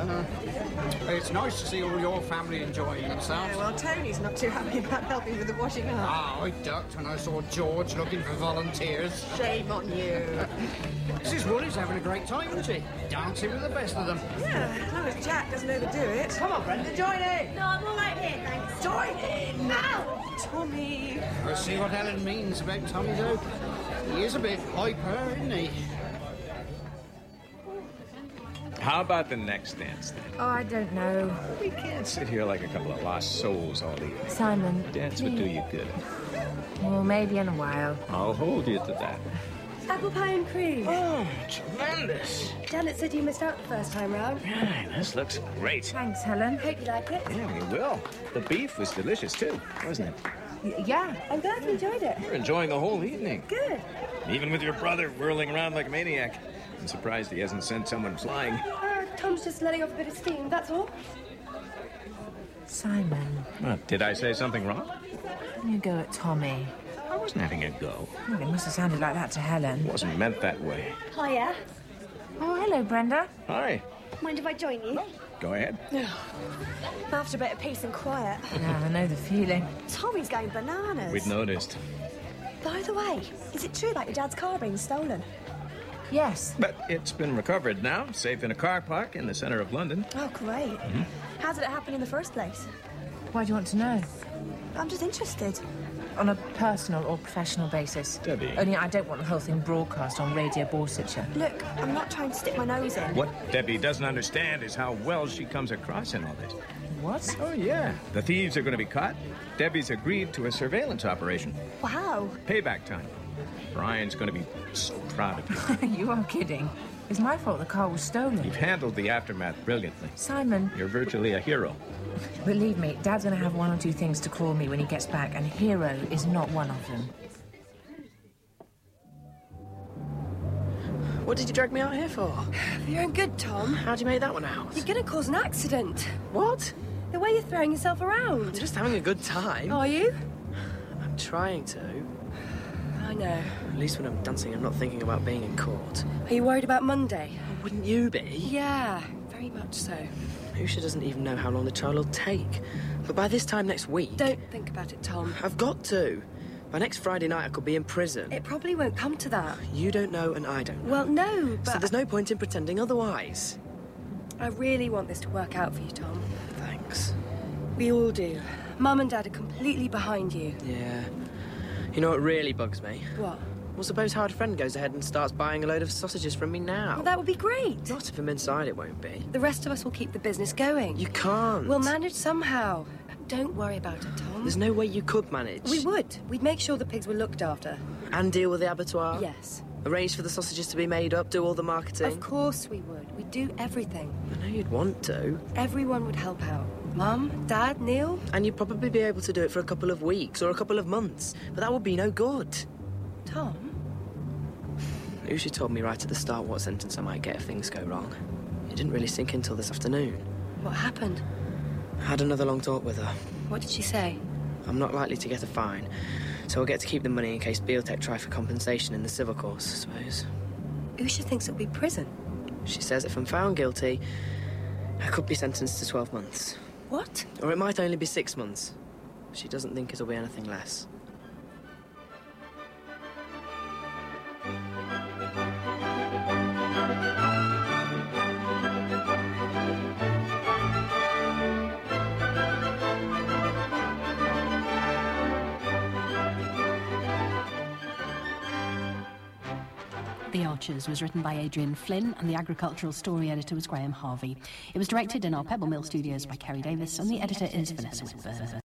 It's nice to see all your family enjoying themselves. Yeah, well, Tony's not too happy about helping with the washing up. Ah, I ducked when I saw George looking for volunteers. Shame on you. Mrs. Woolley's having a great time, isn't she? Dancing with the best of them. Yeah, as long as Jack doesn't overdo it. Come on, Brenda, join in. No, I'm all right here, thanks. Join in. Now, Tommy. I see what Helen means about Tommy, though. He is a bit hyper, isn't he? How about the next dance, then? Oh, I don't know. We can't sit here like a couple of lost souls all evening. Simon. Dance would do you good. Well, maybe in a while. I'll hold you to that. Apple pie and cream. Oh, tremendous. Janet said you missed out the first time round. Yeah, this looks great. Thanks, Helen. Hope you like it. Yeah, we will. The beef was delicious, too, wasn't it? Yeah. I'm glad you enjoyed it. We're enjoying the whole evening. Good. Even with your brother whirling around like a maniac. I'm surprised he hasn't sent someone flying. Tom's just letting off a bit of steam, that's all. Simon. What, did I say something wrong? You go at Tommy. I wasn't having a go. Well, it must have sounded like that to Helen. It wasn't meant that way. Hiya. Oh, hello, Brenda. Hi. Mind if I join you? Go ahead. After a bit of peace and quiet. Yeah, I know the feeling. Tommy's going bananas. We'd noticed. By the way, is it true about your dad's car being stolen? Yes. But it's been recovered now, safe in a car park in the centre of London. Oh, great. How did it happen in the first place? Why do you want to know? I'm just interested. on a personal or professional basis. Debbie. Only I don't want the whole thing broadcast on Radio Borsetshire. Look, I'm not trying to stick my nose in. What Debbie doesn't understand is how well she comes across in all this. What? Oh, yeah. The thieves are going to be caught. Debbie's agreed to a surveillance operation. Wow. Payback time. Brian's going to be so proud of you. You are kidding. It's my fault the car was stolen. You've handled the aftermath brilliantly. Simon. You're virtually a hero. Believe me, Dad's going to have one or two things to call me when he gets back, and hero is not one of them. What did you drag me out here for? For your own good, Tom. How'd you make that one out? You're going to cause an accident. What? The way you're throwing yourself around. I'm just having a good time. Are you? I'm trying to. I know. At least when I'm dancing, I'm not thinking about being in court. Are you worried about Monday? Wouldn't you be? Yeah, very much so. Usha doesn't even know how long the trial will take. But by this time next week... Don't think about it, Tom. I've got to. By next Friday night, I could be in prison. It probably won't come to that. You don't know and I don't know. Well, no, but... So there's no point in pretending otherwise. I really want this to work out for you, Tom. Thanks. We all do. Mum and Dad are completely behind you. Yeah. You know what really bugs me? What? Well, suppose Howard Friend goes ahead and starts buying a load of sausages from me now. Well, that would be great. Not if I'm inside, it won't be. The rest of us will keep the business going. You can't. We'll manage somehow. Don't worry about it, Tom. There's no way you could manage. We would. We'd make sure the pigs were looked after. And deal with the abattoir? Yes. Arrange for the sausages to be made up, do all the marketing? Of course we would. We'd do everything. I know you'd want to. Everyone would help out. Mum, Dad, Neil. And you'd probably be able to do it for a couple of weeks or a couple of months. But that would be no good. Tom? Usha told me right at the start what sentence I might get if things go wrong. It didn't really sink in till this afternoon. What happened? I had another long talk with her. What did she say? I'm not likely to get a fine, so I'll get to keep the money in case Biotech try for compensation in the civil course, I suppose. Usha thinks it'll be prison. She says if I'm found guilty, I could be sentenced to 12 months. What? Or it might only be 6 months. She doesn't think it'll be anything less. The Archers was written by Adrian Flynn and the agricultural story editor was Graham Harvey. It was directed in our Pebble Mill studios by Kerry Davis and the editor is Vanessa Whitburn.